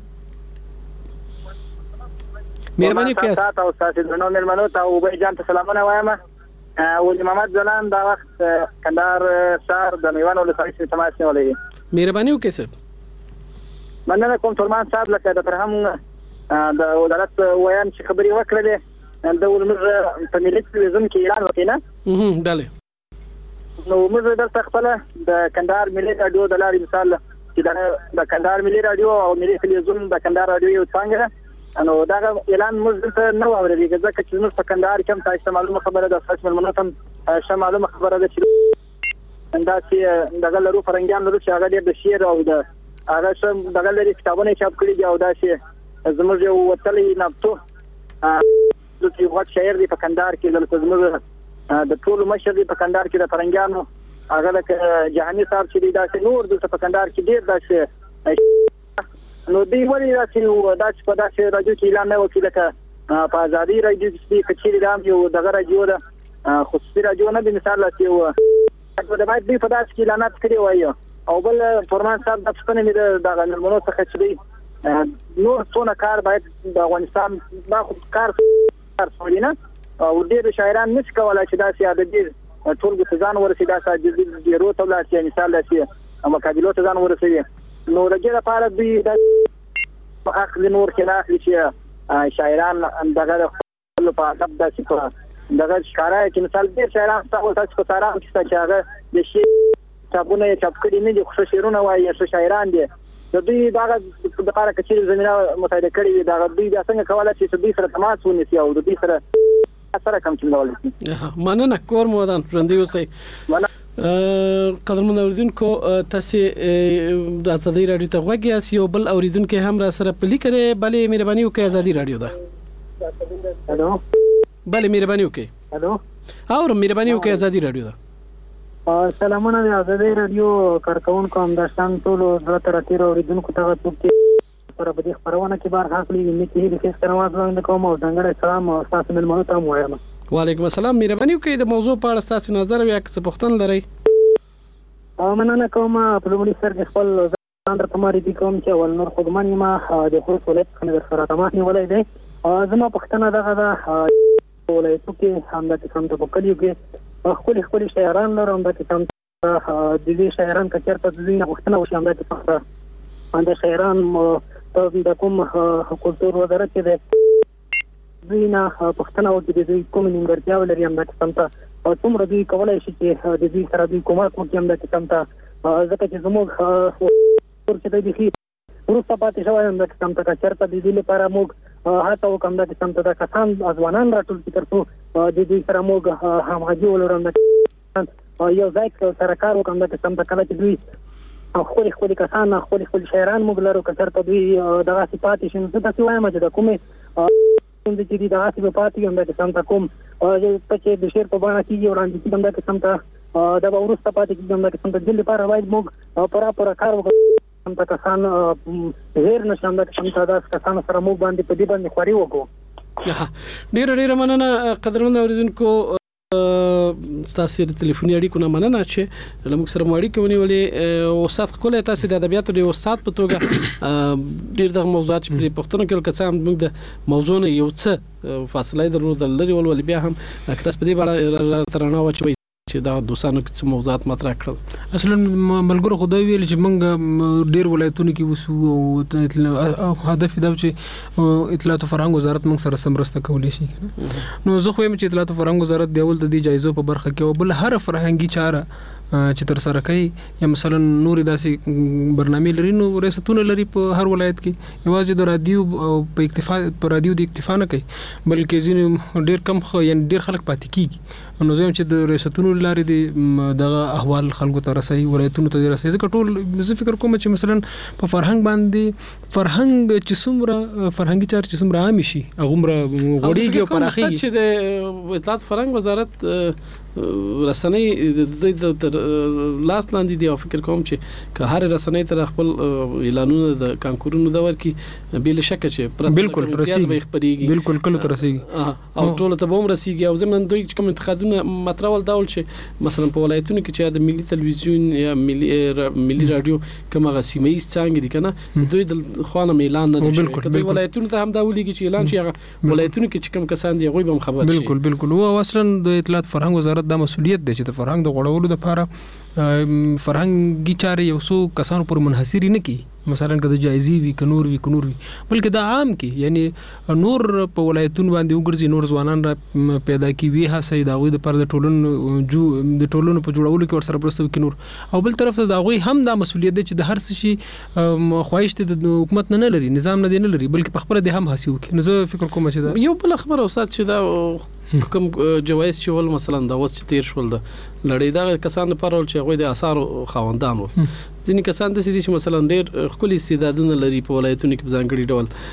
مهرباني وکړئ. تاسو تاسو درنو مېلمنو ته او به جان ته سلامونه وایم. ولي محمد زلان دا وخت کندهار شهر د میوان ولسوالۍ څخه تماس نیولې. مهرباني وکړئ صاحب. مننه کوم فرمان صاحب لکه د فرهنګ د وزارت ویان چې خبري وکړلې د ولمر په ملي تلویزیون کې اعلان وکړ نه اها بله نو موږ د خپل د کندهار ملي رادیو د لارې مثال چې د کندهار ملي رادیو او ملي تلویزیون د کندهار رادیو یو څنګه نو دا اعلان موږ ته نو اورېږي ځکه چې موږ په کندهار کې هم تاسو معلومه خبره ده تاسو ملمنو ته شامل معلومه خبره ده چې اندا چې دغه لرو فرنګیان لرو چې هغه د شعر او د هغه سم دغه لري کتابونه چاپ کړي دي او دا چې زموږ یو وتلې نبتو د یو غټ شاعر دی په کندهار کې د زموږ د ټول مشر دی په کندهار کې د فرنګیانو هغه د جهاني صاحب چې دی دا چې نور د په کندهار کې ډیر دا چې نو دی ولی دا چې دا چې په داسې راډیو کې اعلان نه وکړي لکه په آزادي راډیو کې کچېری رام یو دغه راډیو ده خصوصي راډیو نه به مثال لاسي و دا باید دوی په داسې کې اعلانات کړي وای او بل فرمان صاحب د څنګه مې د غنمونو څخه چې دی نور څونه کار باید د افغانستان دا کار کار سولینه او ډېر شاعران نش کولای چې دا سیاده دي ټول د ځان ورسي دا ساجد دي رو ته لاسي مثال لاسي مقابله ته ځان ورسي نو دغه لپاره دوی د اخر نور کې اخلي چې شاعران دغه په ادب د څخه دغه ښکارای چې مثال ډېر شاعران تاسو تاسو په سارام کې چې هغه د شي کتابونه چاپ کړي نه دي خو شعرونه وایي چې شاعران دي د دوی دغه د لپاره چې زمينه متعهد کړي دا دوی د څنګه کولای چې دوی سره تماس ونیسي او د دوی سره سره کوم چې ډول مننه کور مودان ژوندۍ اوسئ قدرمن اوریدونکو تاسو د ازادي رادیو ته غوږ یاست یو بل اوریدونکو هم را سره پلی کړي بلې مهرباني وکړئ ازادي رادیو ده الو بلې مهرباني وکړئ الو اور مهرباني وکړئ ازادي رادیو ده سلامونه د ازادي رادیو کارکونکو همداشتان ټول درته راتیر اوریدونکو ته ټوکې پر بده خبرونه کې بار حاصلې نه کیږي چې ستنواز باندې کوم او څنګه سلام او تاسو ملمنو ته وایم وعلیکم السلام مهرباني وکړئ د موضوع په اړه تاسو نظر یا څه پوښتنه لرئ مننه کوم په لومړي سر کې خپل ځان تماري دي کوم چې ول نور خدمت ما د خپل ولایت څخه سره تماس نیولای دی زما پښتنه دغه د ولایتو کې هم د کوم ته وکړیو کې خپل خپل شاعران لرم د کوم د دې شاعران کچر په دې نه وختنه وشم د څنګه د شاعران د کوم کلتور وزارت کې د وینا پښتنه او د دې کوم نیمګړتیا ولري هم د څنګه او څومره دوی کولای شي چې د دې سره دوی کومه کوم هم د څنګه ځکه چې زموږ ورته د دې ورسته پاتې شوی هم د څنګه چرته د دې لپاره موږ هاته وکم د څنګه د کسان ځوانان راټول کړو د دې سره موږ همغږي ولرم د یو ځای سره کار وکم د څنګه کله چې دوی خپل خپل کسان خپل خپل شاعران موږ لرو کثرت دوی دغه صفات شي نو تاسو وایم چې د کومه څنګه چې دغه صفات هم د څنګه کوم چې د شعر په باندې کې وړاندې کوم د څنګه دا ورسته پاتې کیږم د څنګه د لپاره باید موږ پورا پورا کار وکړو هم تا کسان غیر نشم د څنګه دا کسان سره موږ باندې په دې باندې خوري وکړو ډیر ډیر مننه قدرمن اوریدونکو تاسو د ټلیفوني اړیکو نه مننه چې لمک سره مړی کوي ولې او سات کوله تاسو د ادبیاتو د استاد په توګه ډیر د موضوعات چې پښتون کې کسان موږ د موضوع نه یو څه فاصله درلود لري ول بیا هم تاسو په دې اړه ترانه واچوي چې دا دوسانو کې موضوعات مطرح کړل اصلا ملګرو خدای ویل چې موږ ډیر ولایتونه کې وسو او هدف دا چې اطلاعات او فرهنګ وزارت موږ سره سمرسته کولی شي نو زه خو یم چې اطلاعات او فرهنګ وزارت دی ول د دې جایزو په برخه کې بل هر فرهنګي چاره چې تر سره کوي یا مثلا نور داسې برنامه لري نو ریاستونه لري په هر ولایت کې یوازې د رادیو او په اکتفا په رادیو د اکتفا نه کوي بلکې ځینې ډیر کم خو یعنی ډیر خلک پاتې کیږي نو زه چې د ریاستونو لارې د دغه احوال خلکو ته رسي ولایتونو ته رسي ځکه ټول زه فکر کوم چې مثلا په فرهنګ باندې فرهنګ چې څومره فرهنګي چارې چې څومره عام شي هغه غوړیږي او پراخیږي چې د اطلاعات فرهنګ وزارت رسنۍ د لاس لاندې دی او فکر کوم چې که هر رسنۍ تر خپل اعلانونه د کانکورونو د ورکی بل شک چې بالکل رسیږي خبريږي بالکل کله تر رسیږي او ټول ته بوم رسیږي او زمون دوی کوم انتقادونه مترول داول چې مثلا په ولایتونو کې چې د ملي تلویزیون یا ملي ملي رادیو کومه غسیمه څنګه دي کنه دوی د خوانه اعلان نه دي کله ولایتونو ته هم دا ولېږي چې اعلان شي ولایتونو کې چې کوم کسان دی غوي به خبر شي بالکل بالکل او اصلا د اطلاعات فرهنګ وزارت دا مسؤلیت دی چې د فرهنګ د غوړولو لپاره فرهنګي چارې یو څو کسانو پر منحصر نه کی مثلا کده جایزي وی کنور وی کنور وی بلکې دا عام کی یعنی نور په ولایتونو باندې وګرځي نور ځوانان را پیدا کی وی هڅه دا غوي د پر د ټولن جو د ټولن په جوړولو کې ور سره پرسته کی نور او بل طرف ته دا غوي هم دا مسؤلیت دی چې د هر څه شي خواهش ته د حکومت نه لري نظام نه دی نه لري بلکې په خپل د هم حسي وکي نو زه فکر کوم چې دا یو بل خبر اوسات چې دا کوم جوایز چې ول مثلا دا وس چې تیر شول دا لړۍ دا کسان لپاره چې غوي د اثار خوندان وو ځینې کسان د سړي چې مثلا ډېر خپل استعدادونه لري په ولایتونو کې ځانګړي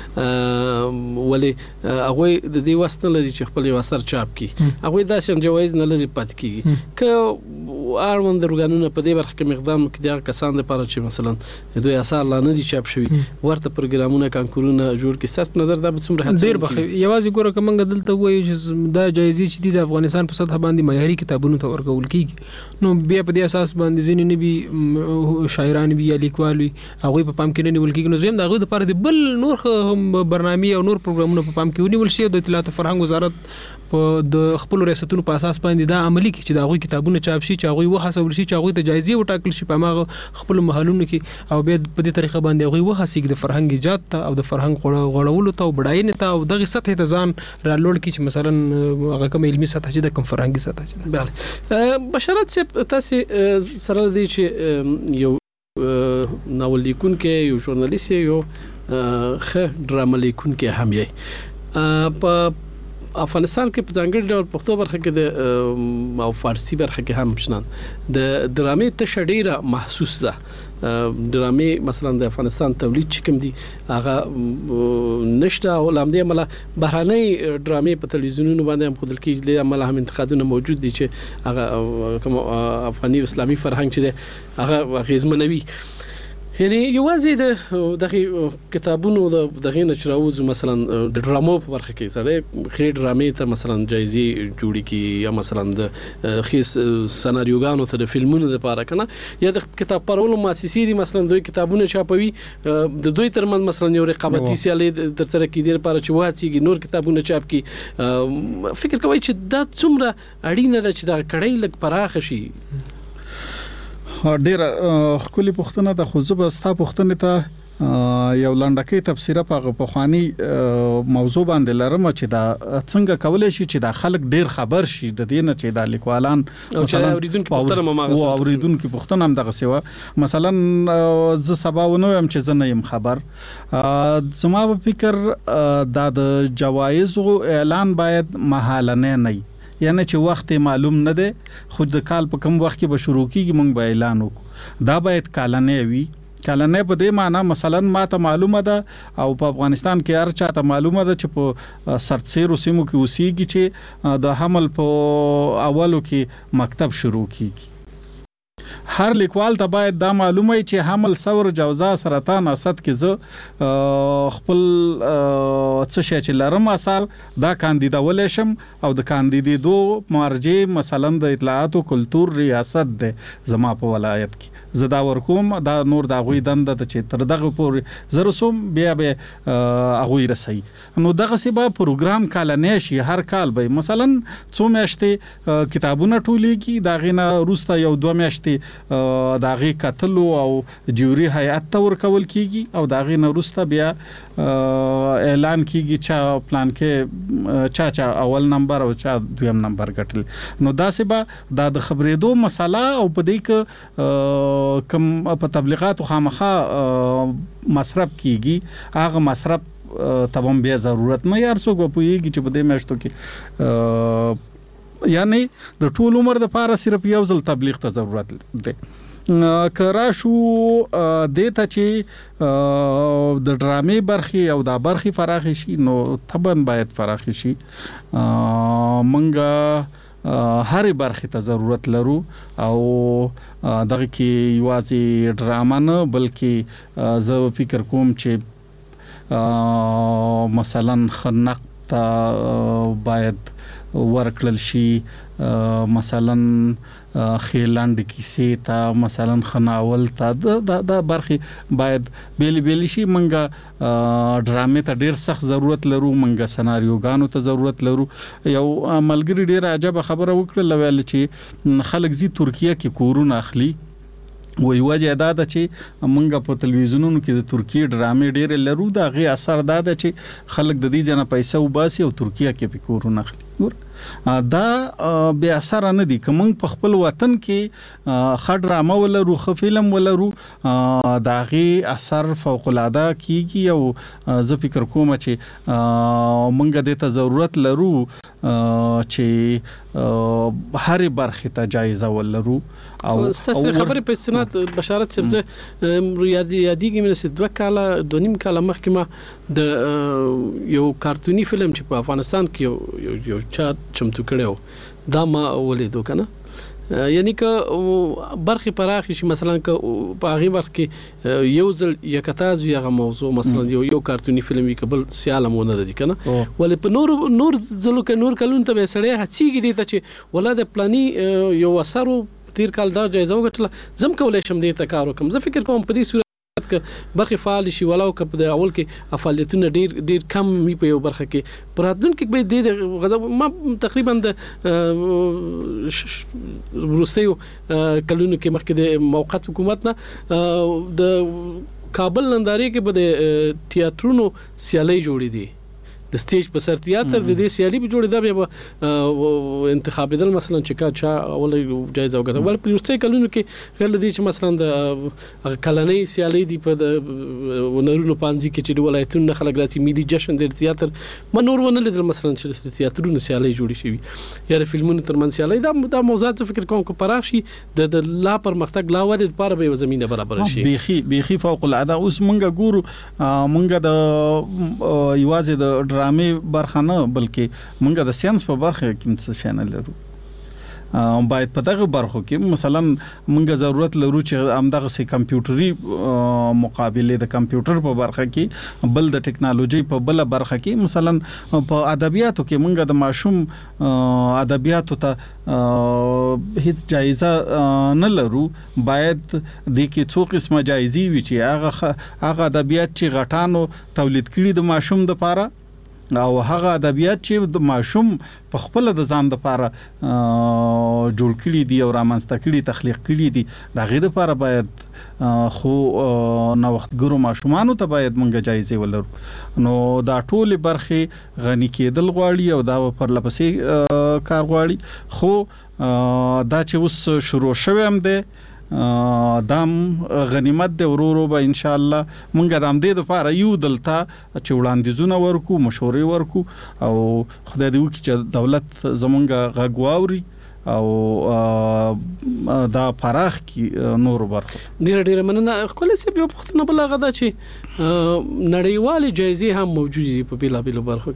ډول ولې هغه د دې واسطه لري چې خپل یو اثر چاپ کړي هغه دا شان جوایز نه لري پات کیږي ک اړوند ارګانونه په دې برخه کې مقدام کې د کسان لپاره چې مثلا دوی اثار لا نه دي چاپ شوي ورته پروګرامونه کانکورونه جوړ کړي ستاسو په نظر دا به څومره هڅه ډیر بخي یوازې ګوره کومنګ دلته وایو چې دا جایزې چې د افغانستان په سطح باندې معیاري کتابونو ته ورکول کیږي نو بیا په دې اساس باندې ځینې نبي شاعران بي یا لیکوال وي هغه په پام کې نه نیول کیږي نو زم دا غو د لپاره د بل نور برنامه او نور پروګرامونه په پام کې ونیول شي د اطلاعات فرهنګ وزارت په د خپل ریاستونو په اساس باندې دا عملی کې چې دا غوي کتابونه چاپ شي چې غوي وحاسول شي چې غوي ته جایزې وټاکل شي په ماغه خپل محلونو کې او بیا په دې طریقه باندې غوي وحاسي د فرهنګ ایجاد ته او د فرهنګ غړولو ته او بډاینې ته او دغه سطح ته ځان را لوړ کی چې مثلا هغه کوم علمي سطح چې د کوم فرهنګي سطح چې بله بشارت چې تاسو سره دی چې یو ناول لیکون کې یو ژورنالیست یو خ ډرامه لیکون کې هم یې په افغانستان کې په ځانګړي ډول پښتو برخه کې د او فارسی برخه کې هم شنن د ډرامې ته شډیره محسوس ده ډرامې مثلا د افغانستان تولید چې کوم دي هغه نشته او لامدې عمله بهراني ډرامې په تلویزیونونو باندې هم خودل کې د عمله هم انتقادونه موجود دي چې هغه کوم افغاني اسلامي فرهنګ چې ده هغه غیزمنوي یعنی یوازې د دغه کتابونو د دغه نشراوز مثلا د ډرامو په برخه کې سره خې ډرامې ته مثلا جایزې جوړې کی یا مثلا د خیس سناریوګانو ته د فلمونو لپاره کنه یا د کتاب پرولو مؤسسې دي مثلا دوی کتابونه چاپوي د دوی ترمن مثلا یو رقابتي سیالي تر سره کې د لپاره چې وهڅيږي نور کتابونه چاپ کی فکر کوي چې دا څومره اړینه ده چې دا کړی لک پراخ شي ډیر خولي پښتنه د خوځب استا پښتنه ته یو لنډکې تفسیر په خواني موضوع باندې لرم چې دا څنګه کولای شي چې دا خلک ډیر خبر شي د دې نه چې دا لیکوالان مثلا اوریدونکو پښتنه مماغه او اوریدونکو پښتنه هم دغه سیوا مثلا ز سبا ونه هم چې زنه يم خبر زما په فکر دا د جوایز اعلان باید محالنه نه یعنی چې وخت معلوم نه ده خو د کال په کوم وخت کې به شروع کیږي مونږ به اعلان وکړو دا باید کالنه وي کالنه په دې معنی مثلا ما ته معلومه ده او په افغانستان کې هر چا ته معلومه ده چې په سرتسیرو سیمو کې اوسېږي چې د حمل په اولو کې مکتب شروع کیږي هر لیکوال ته باید دا معلومه چې حمل ثور جوزا سرطان اسد کې زه خپل څه شي چې لرم اثر دا کاندیدول شم او د کاندیدېدو مرجع مثلا د اطلاعات او کلچر ریاست ده زما په ولایت کې زدا ورکوم دا نور دا غوي دند چې تر دغه پورې زرسوم بیا به اغوي رسي نو دغه سبا پروګرام کالنه شي هر کال به مثلا څو میاشتې کتابونه ټولېږي دا غینه روسته یو دوه میاشتې دا غي کتلو او جوري هيئت تور کول کیږي او دا غینه روسته بیا اعلان کیږي چې پلان کې چا چا اول نمبر او چا دویم نمبر ګټل نو دا سبا دا د خبرېدو مسله او په دې کې کوم په تبلیغات خامخا مصرف کیږي هغه مصرف تبم بیا ضرورت نه یار څوک په یږي چې په دې میاشتو کې یعنی د ټول عمر د لپاره صرف یو ځل تبلیغ ته ضرورت دی کرا شو دیتا چې د ډرامې برخي او د برخي فراخي شي نو طبعا باید فراخي شي منګه هر برخه ته ضرورت لرو او دغه کې یوازې ډراما نه بلکې زه فکر کوم چې مثلا خنق ته باید ورکړل شي مثلا خیلاند کیسه ته مثلا خناول ته د د برخه باید بیل بیل شي منګه ډرامې ته ډیر سخت ضرورت لرو منګه سناریوګانو ته ضرورت لرو یو ملګری ډیر عجب خبره وکړه ویل چې خلک زی ترکیه کې کورونه اخلي وی وجه دا ده چې منګه په تلویزیونونو کې د ترکیه ډرامې ډیر لرو دا غي اثر دا ده چې خلک د دې جنا پیسې وباسي او ترکیه کې په کورونه اخلي دا به اثر نه دي کوم په خپل وطن کې خډرامه ولرو خ فلم ولرو دا غي اثر فوق العاده کیږي او زه فکر کوم چې مونږ د ته ضرورت لرو چې هر برخه ته جایزه ولرو او ستاسو خبرې په سنت بشارت چې ریادي یادېږي مې دوه کاله دوه نیم کاله مخکې ما د یو کارتونی فلم چې په افغانستان کې یو یو چا چمتو کړو دا ما ولیدو کنه یعنی که برخي پراخي شي مثلا که په هغه وخت کې یو ځل یکتاز وی هغه موضوع مثلا یو یو کارتونی فلم وی قبل سیالمونه دي کنه ولې په نور نور ځلو کې نور کلون ته به سړی هڅيږي دي ته چې ولادت پلاني یو اثر تیر کال دا جایزه وګټله زم کولای شم دې ته کار وکم زه فکر کوم په دې که برخي فعال شي ولو که په اول کې فعالیتونه ډیر ډیر کم وي په یو برخه کې پراتون کې به د غضب ما تقریبا د روسیو کلونو کې مخکې د موقت حکومت نه د کابل ننداري کې به د تیاترونو سیالي جوړې دي د سټیج په سر تیاتر د دې سیالي په جوړې دا به انتخاب بدل مثلا چې کا چا اول جایزه وګټه ول په روسي کلونو کې غل دي چې مثلا د کلنۍ سیالي دی په ونرونو پانځي کې چې ولایتونو خلک راځي ملي جشن د تیاتر منور ونه لیدل مثلا چې د تیاترونو سیالي جوړې شي یا د فلمونو ترمن سیالي دا د موضوعات فکر کوم کو پراخ شي د لا پرمختګ لا ولې لپاره به زمينه برابر شي بيخي بيخي فوق العاده اوس مونږ ګورو مونږ د یوازې د ډرامې برخه نه بلکې مونږ د ساينس په برخه کې څه شانل لرو باید په دغه برخو کې مثلا مونږ ضرورت لرو چې همدغه سي کمپیوټري مقابله د کمپیوټر په برخه کې بل د ټکنالوژي په بل برخه کې مثلا په ادبیاتو کې مونږ د ماشوم ادبیاتو ته هیڅ جایزه نه لرو باید د کې څو قسمه جایزي وي چې هغه هغه ادبیات چې غټانو تولید کړي د ماشوم د پاره او هغه ادبیات چې د ماشوم په خپل د ځان د لپاره جوړ کړي دي او رامنځته کړي تخلیق کړي دي د غیر لپاره باید خو نو وختګرو ماشومانو ته باید مونږه جایزه ولرو نو دا ټول برخه غني کېدل غواړي او دا پر لپسې کار غواړي خو دا چې اوس شروع شوه هم ده دام غنیمت د ورورو به ان شاء الله مونږ د امدې د لپاره یو دلته چې وړاندیزونه ورکو مشورې ورکو او خدای دې وکړي چې دولت زمونږ غږ واوري او دا پراخ کی نور برخه ډیر ډیر مننه خپل څه په پښتنه بلغه دا چې نړیوالې جایزې هم موجود دي په بیلا بیل برخو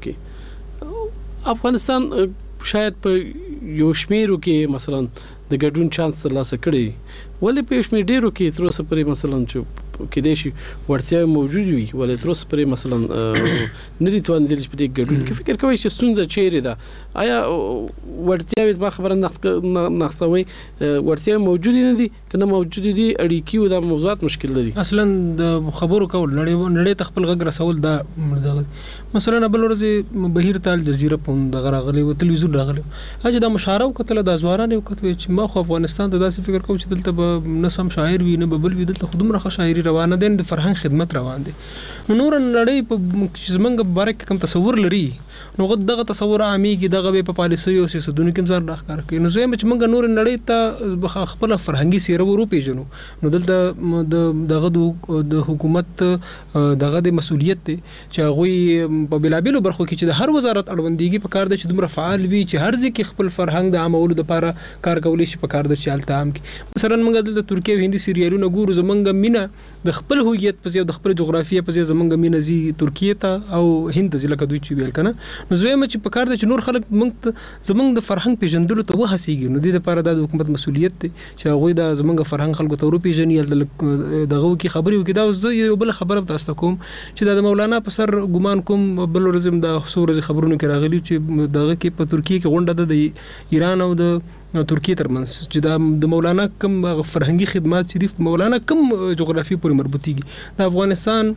کې افغانستان شاید په یو شمیرو کې مثلا د ګډون چانس ترلاسه کړي ولې په شمیر ډیرو کې تر اوسه پرې مثلا چې کې دې شي ورتیا موجود وي ولې تر اوسه پرې مثلا نه دي توان دي چې په دې ګډون کې فکر کوي چې ستونزه چیرې ده آیا ورتیا به خبره نختوي ورتیا موجود نه دي کنه موجود دي اړیکی او د موضوعات مشکل لري اصلا د خبرو کول نړۍ نړۍ تخپل غږ رسول دا مثلا بل ورځ بهیر تال جزیره پوند غراغلي او تلویزیون راغلي اجه دا مشاره وکتل د ازوارانه وکتل چې ما خو افغانستان ته داسې فکر کوم چې دلته به نسم شاعر وي نه بل وي دلته خودم راخه شاعري روانه دي د فرهنګ خدمت روان دي نور نړۍ په زمنګ بارک کم تصور لري نو دغه تصور عاميږي دغه په پالیسي او سیاستونو کې ځان راخکار کوي نو زه چې موږ نور نړۍ ته خپل فرهنګي سیره ورو پیژنو نو دلته دغه د حکومت دغه د مسولیت ته چې هغه په بلابلو برخو کې چې د هر وزارت اړوندېږي په کار د چې دومره فعال وي چې هر ځکه خپل فرهنګ د عامولو لپاره کار کولی شي په کار د چالت عام کې مثلا موږ د ترکیه او هندي سریالونو ګورو زمونږ مینا د خپل هویت په ځای د خپل جغرافیه په ځای زمونږ مینا زی ترکیه ته او هند ځل کډوي چې ویل کنه نو زه مې چې په کار د چې نور خلک موږ زمونږ د فرهنګ پیژندلو ته وهسیږي نو د لپاره د حکومت مسولیت دی چې هغه د زمونږ فرهنګ خلکو ته ورو پیژني دغه کی خبري وکي دا زه یو بل خبره تاسو کوم چې د مولانا په سر ګمان کوم بل ورځم د سورز خبرونو کې راغلي چې دغه کې په ترکیه کې غونډه د ایران او د ترکیه ترمنځ چې د مولانا کوم فرهنګي خدمات چې د مولانا کوم جغرافي پورې مربوطيږي د افغانستان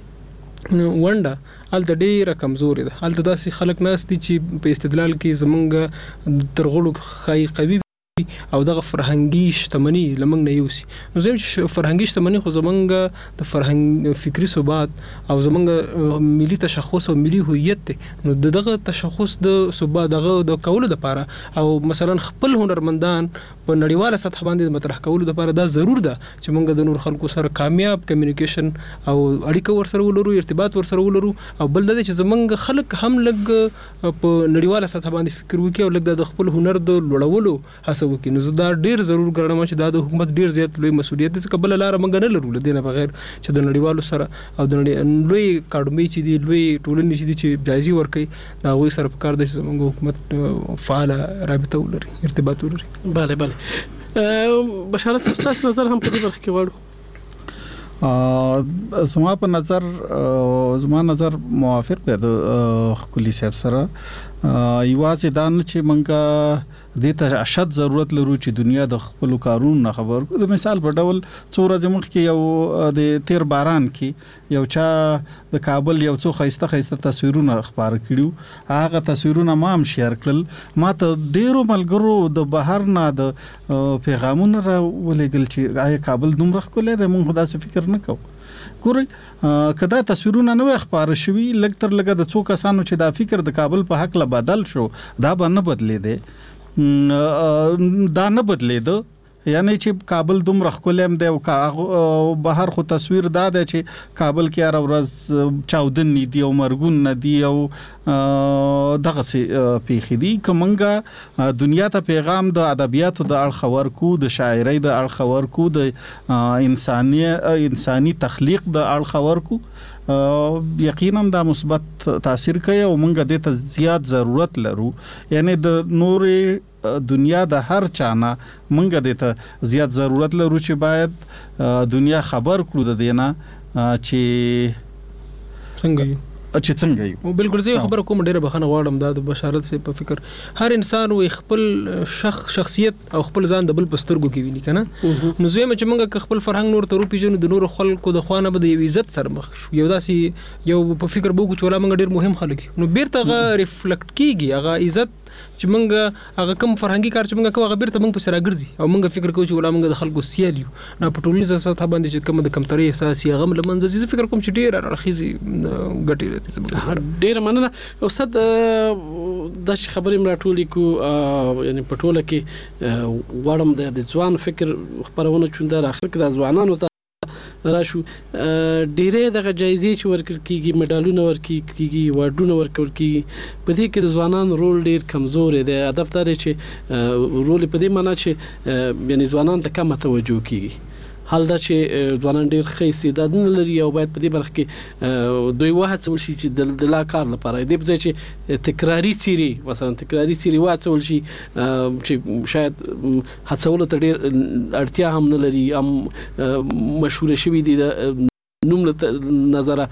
ونډه الته ډیره کمزوري ده الته داسې خلک ناس دي چې په استدلال کې زمونږ ترغړو خای قوي او دغه فرهنګي شتمنۍ لمنګ نه یوسي نو زم فرهنګي شتمنۍ خو زمونږ د فرهنګ فکری ثبات او زمونږ ملي تشخص او ملي هویت نو دغه تشخص د ثبات دغه د کولو لپاره او مثلا خپل هنرمندان په نړیواله سطح باندې مطرح کولو لپاره دا ضرور ده چې موږ د نور خلکو سره کامیاب کمیونیکیشن او اړیکه ورسره ولرو، ارتباط ورسره ولرو، او بل دا چې زمونږ خلک هم لږ په نړیواله سطح باندې فکر وکړي او لږ د خپل هنر د لوړولو هڅه وکړي. نو زه دا ډیر ضرور ګڼم چې دا د حکومت ډیر زیات لوی مسؤلیت دی، ځکه بل لار موږ نه لرو لدې نه بغیر چې د نړیوالو سره او د لوی اکاډمي چې دی لوی ټولنې چې دي چې جایزې ورکړي دا غوي سره پکار دی چې زموږ حکومت فعاله رابطه ولري، ارتباط ولري. بله بله بشارت صاحب تاسو نظر هم په دې برخه کې وړو. زما په نظر زما نظر موافق دی د خولي صاحب سره. یوازې دا نه چې منګه د ته اشد ضرورت لرو چې دنیا د خپل کارونو نه خبر. د مثال په ډول څو ورځې مخکې یو د تیر باران کې یو چا د کابل یو څو خيسته خيسته تصویرونه خبر کړیو، هغه تصویرونه ما هم شیر کړل. ما ته ډیرو ملګرو د بهر نه د پیغامونه را ولېګل چې آیا کابل دومره ښکلی دی، موږ داسې فکر نه کوو. ګورئ کدا تصویرونه نو خبر شوي لګ تر لګه د څو کسانو چې دا فکر د کابل په حق لا بدل شو دا به نه بدلې دی، دا نه بدلې ده. یعنی چې کابل دومره ښکلیم دی او بهر خو تصویر دا دی چې کابل کې هر ورځ چاودن دي او مرګون نه دي او دغه سي پیخي دي. کومنګه دنیا ته پیغام د ادبیاتو د اړخ ورکو، د شاعرۍ د اړخ ورکو، د انساني انساني تخلیق د اړخ ورکو، یقینا دا مثبت تاثیر کوي او موږ د ته زیات ضرورت لرو. یعنی د نورې دنیا د هر چانه موږ د ته زیات ضرورت لرو چې باید دنیا خبر کړو د دینه چې څنګه یو چې څنګه یو. بالکل زه خبره کوم ډیره بخښنه غواړم دا د بشارت سي په فکر هر انسان وي خپل شخص شخصیت او خپل ځان د بل پسترګو کې ویني کنه. نو زه چې موږ خپل فرهنګ نور ته روپی جنو د نور خلکو د خوانه به د عزت سره مخ شو یو داسي یو په فکر بو کو چولا موږ ډیر مهم خلک نو بیرته غا ریفلیکټ کیږي هغه عزت چې موږ هغه کوم فرهنګي کار چې موږ کوو هغه بیرته موږ په سره ګرځي او موږ فکر کوو چې ولا موږ د خلکو سیالیو نه په ټولنیزه سطح باندې چې کوم د کمتري احساسي هغه لمنځه زی فکر کوم چې ډیر راخیزي ګټي لري. ډیر مننه استاد د خبرې مراټولې کو یعنی په ټوله کې وړم د ځوان فکر خبرونه چونده اخر کې د ځوانانو راشو ډیره دغه جایزې چې ورکړل کیږي مډالونه ورکړي کیږي واډونه ورکړل کیږي په دې کې د ځوانانو رول ډیر کمزور دی. هدف دا دی چې رول په دې معنی چې یعنی ځوانان ته کم توجه کیږي. حال دا چې ځوانان ډیر ښه استعدادونه لري او باید په دې برخه کې دوی وهڅول شي چې د لا کار لپاره دې په ځای چې تکراری چیرې مثلا تکراری چیرې وهڅول شي چې شاید هڅول ته ډیر اړتیا هم نه لري هم مشهور شوی دي د نوم له نظر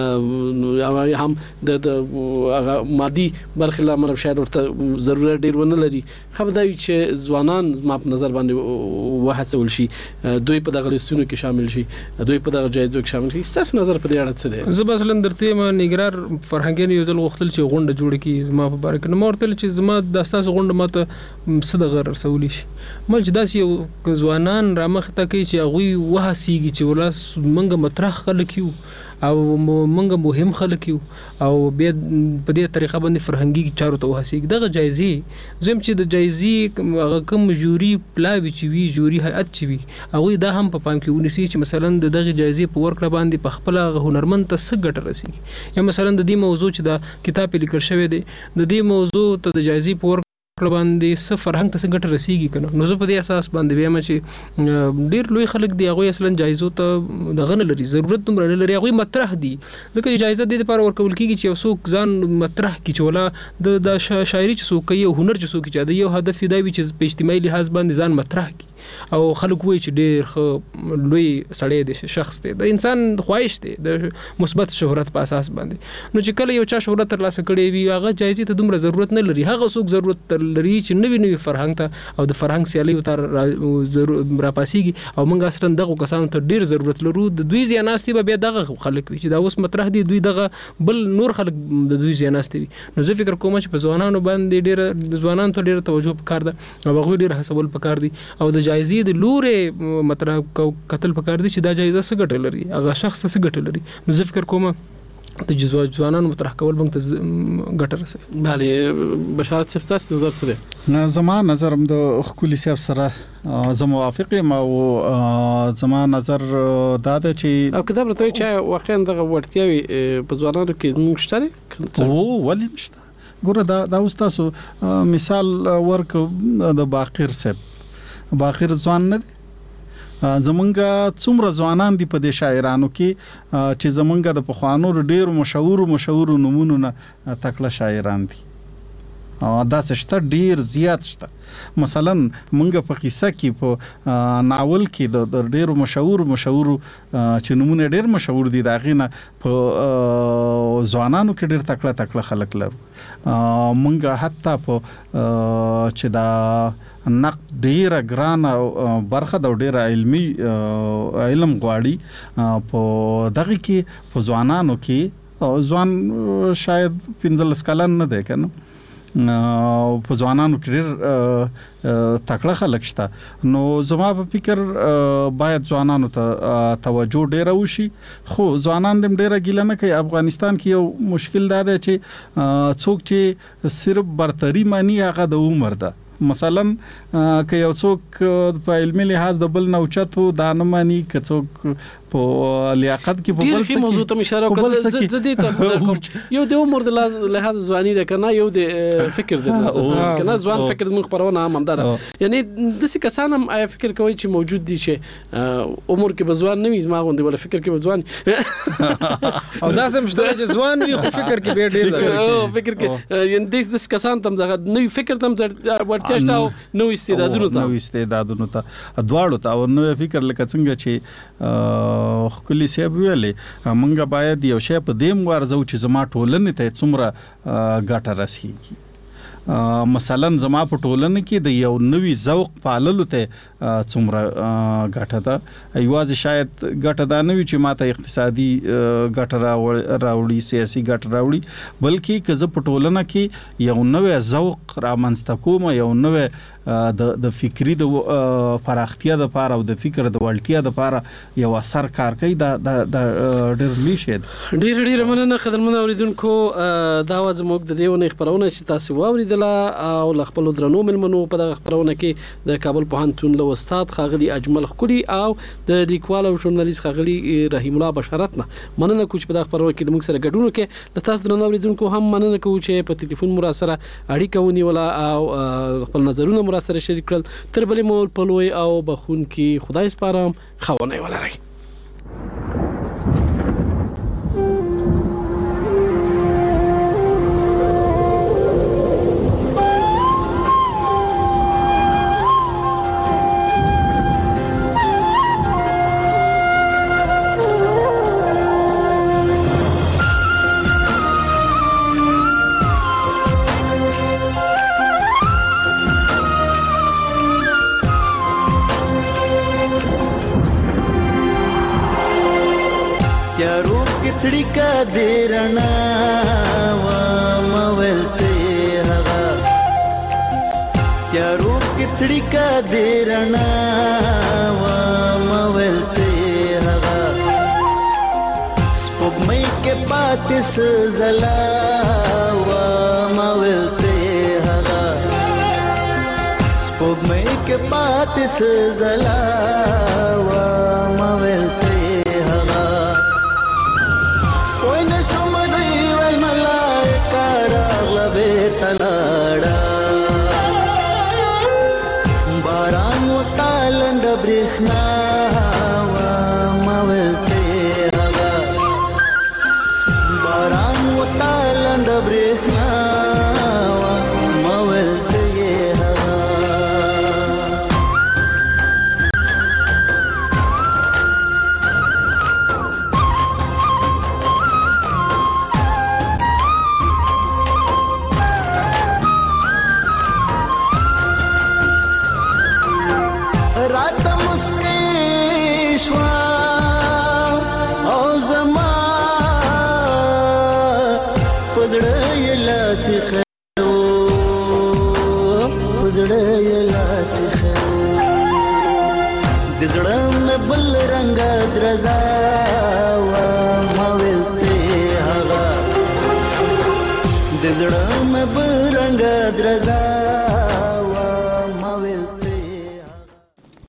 هم د مادي برخه لامر شاید ورته ضرورت ډیر ونه لري. خو دا چې ځوانان ما په نظر باندې وهڅول شي دوی په دغه لستونو کې شامل شي دوی په دغه جایزو کې شامل شي. ستاسو نظر په دې اړه څه دی؟ زه مثلا درته ما نګرار فرهنګي یو ځل غوښتل چې غونډه جوړ کړي زما په باره کې نو ورته چې زما د تاسو غونډه ماته صدغه رسولي شي مل چې داسې یو ځوانان رامخ ته کوي چې هغه وهسيږي چې ولاس منګه مطرح خلک یو او منګه مهم خلک یو او بیا په دې طریقه باندې فرهنګي چارو ته وهسيږي. دغه جایزې زم چې د جایزې هغه کوم جوري پلاوي چې وی جوري هيئت چې وی هغه دا هم په پام کې ونیسي چې مثلا دغه جایزې په ورکړه باندې په خپل هنرمند ته څه ګټه رسیږي یا مثلا د دې موضوع چې دا کتاب لیکل شوی دی د دې موضوع ته د جایزې په باندې څه فرهنګ ته څه ګټه رسیږي کنه. نو زه په دې اساس باندې وایم چې ډیر لوی خلک دی هغه اصلا جایزو ته دغه نه لري ضرورت تم نه لري هغه مطرح دي ځکه جایزه د لپاره ورکول کیږي چې څوک ځان مطرح کی چې ولا د شاعري چې څوک کوي او هنر چې څوک کوي یو هدف دی چې په اجتماعي لحاظ باندې ځان مطرح کی او خلک وایي چې ډیر خو لوی سړی دی شخص دی د انسان خواهش دی د مثبت شهرت په اساس باندې. نو چې کله یو چا شهرت ترلاسه کړي وي هغه جایزې ته دومره ضرورت نه لري هغه څوک ضرورت لري چې نوی نوی فرهنګ ته او د فرهنګ سیالي وتر را پاسيږي او موږ اصلا دغه کسانو ته ډیر ضرورت لرو. د دوی زیاناستي به بیا دغه خلک وي چې دا اوس مطرح دي دوی دغه بل نور خلک د دوی زیاناستي وي. نو زه فکر کوم چې په ځوانانو باندې ډیر د ځوانانو ته ډیر توجه پکار ده او هغه ډیر هڅول پکار دي او د جایزې د لورې مطرح قتل پکار دي چې دا جایزه څه ګټه لري هغه شخص څه ګټه لري. نو زه فکر کوم د ځوانانو مطرح کول بنګ ته ګټه رسوي. بله بشارت صاحب تاسو نظر څه دی؟ زما نظر هم د خولي صاحب سره زه موافق یم او زما نظر دا ده چې او کتاب راته چې واقعا دغه وړتیاوي په ځوانانو کې موږ شته او ولې نشته. ګوره دا دا اوس تاسو مثال ورک د باقر صاحب باقر ځوان نه دی زمونږه څومره ځوانان دي په دې شاعرانو کې چې زمونږه د پخوانو ډېر مشهور مشهور نمونه نه تکړه شاعران دي دا څه شته ډېر زیات شته. مثلا مونږه په قصه کې په ناول کې د ډېر مشهور مشهور چې نمونه ډېر مشهور دي دا غینه په ځوانانو کې ډېر تکړه تکړه خلک لرو. مونږه حتی په چې دا نقد ډیره ګرانه برخه د ډیره علمي علم غواړي په دغه کې په ځوانانو کې ځوان شاید پنځلس کلن نه دی کنه په ځوانانو کې ډیر تکړه خلک شته. نو زما په فکر باید ځوانانو ته توجه ډیره وشي خو ځوانان دم ډیره ګیله نه کوي. افغانستان کې یو مشکل دا دی چې څوک چې صرف برتری مانی هغه د عمر ده. مثلا که یو څوک په علمي لحاظ د بل نوچتو دا نه مانی که څوک په لیاقت کې په بل څه کې موضوع ته اشاره وکړه زه دې ته یو د عمر د لحاظ ځواني ده کنه یو د فکر د کنه ځوان فکر موږ خبرونه هم همدار یعنی د څه کسان هم آیا فکر کوي چې موجود دي چې عمر کې بزوان نه وي زما غوندي ولا فکر کې بزوان او دا سم شته چې ځوان وي خو فکر کې به ډیر او فکر کې یعنی د څه کسان تم دغه نوې فکر تم ورته شاو نو استعدادونه ته نو استعدادونه ته دواړو ته او نو فکر لکه څنګه چې خولي صاحب ویلې مونږه باید یو شی په دیم ورزو چې زما ټولنې ته څومره ګټه رسیږي. مثلا زما په ټولنه کې د یو نوې ذوق پاللو ته څومره ګټه ده. ایوازې شاید ګټه ده نه وي چې ماته اقتصادي ګټه راوړي سیاسي ګټه راوړي بلکې که زه په ټولنه کې یو نوې ذوق رامنځته کوم یو نوې د د فکری د پراختیا د لپاره او د فکر د وړتیا د لپاره یو اثر کار کوي دا د ډېر لیشه ډېر ډېر مننه قدرمن اوریدونکو دا واز موږ د دیونه خبرونه چې تاسو واوریدله او خپل درنو ملمنو په دغه خبرونه کې د کابل پوهنتون له استاد خاغلی اجمل خولي او د لیکوال او ژورنالیست خاغلی رحیم الله بشارت نه مننه کوم چې په دغه خبرونه کې موږ سره ګډون وکړي. د تاسو درنو اوریدونکو هم مننه کوم چې په ټلیفون مو سره اړیکه ونیوله او خپل نظرونه سره شریک کړل. تر بلې مول په لوی او بخون کې خدای سپارم خوانه ولرئ. تړیکا دیرنا و مولته هغه یارو کتړیکا دیرنا و مولته هغه سپوږمۍ کې پاتې سزلا و مولته هغه سپوږمۍ کې پاتې سزلا و مولته باران وتالند برېښنا و مولته هغه باران وتالند برېښنا و مولته هغه بل رنگ درزا و مولته هغه زړه مې برنګ درځه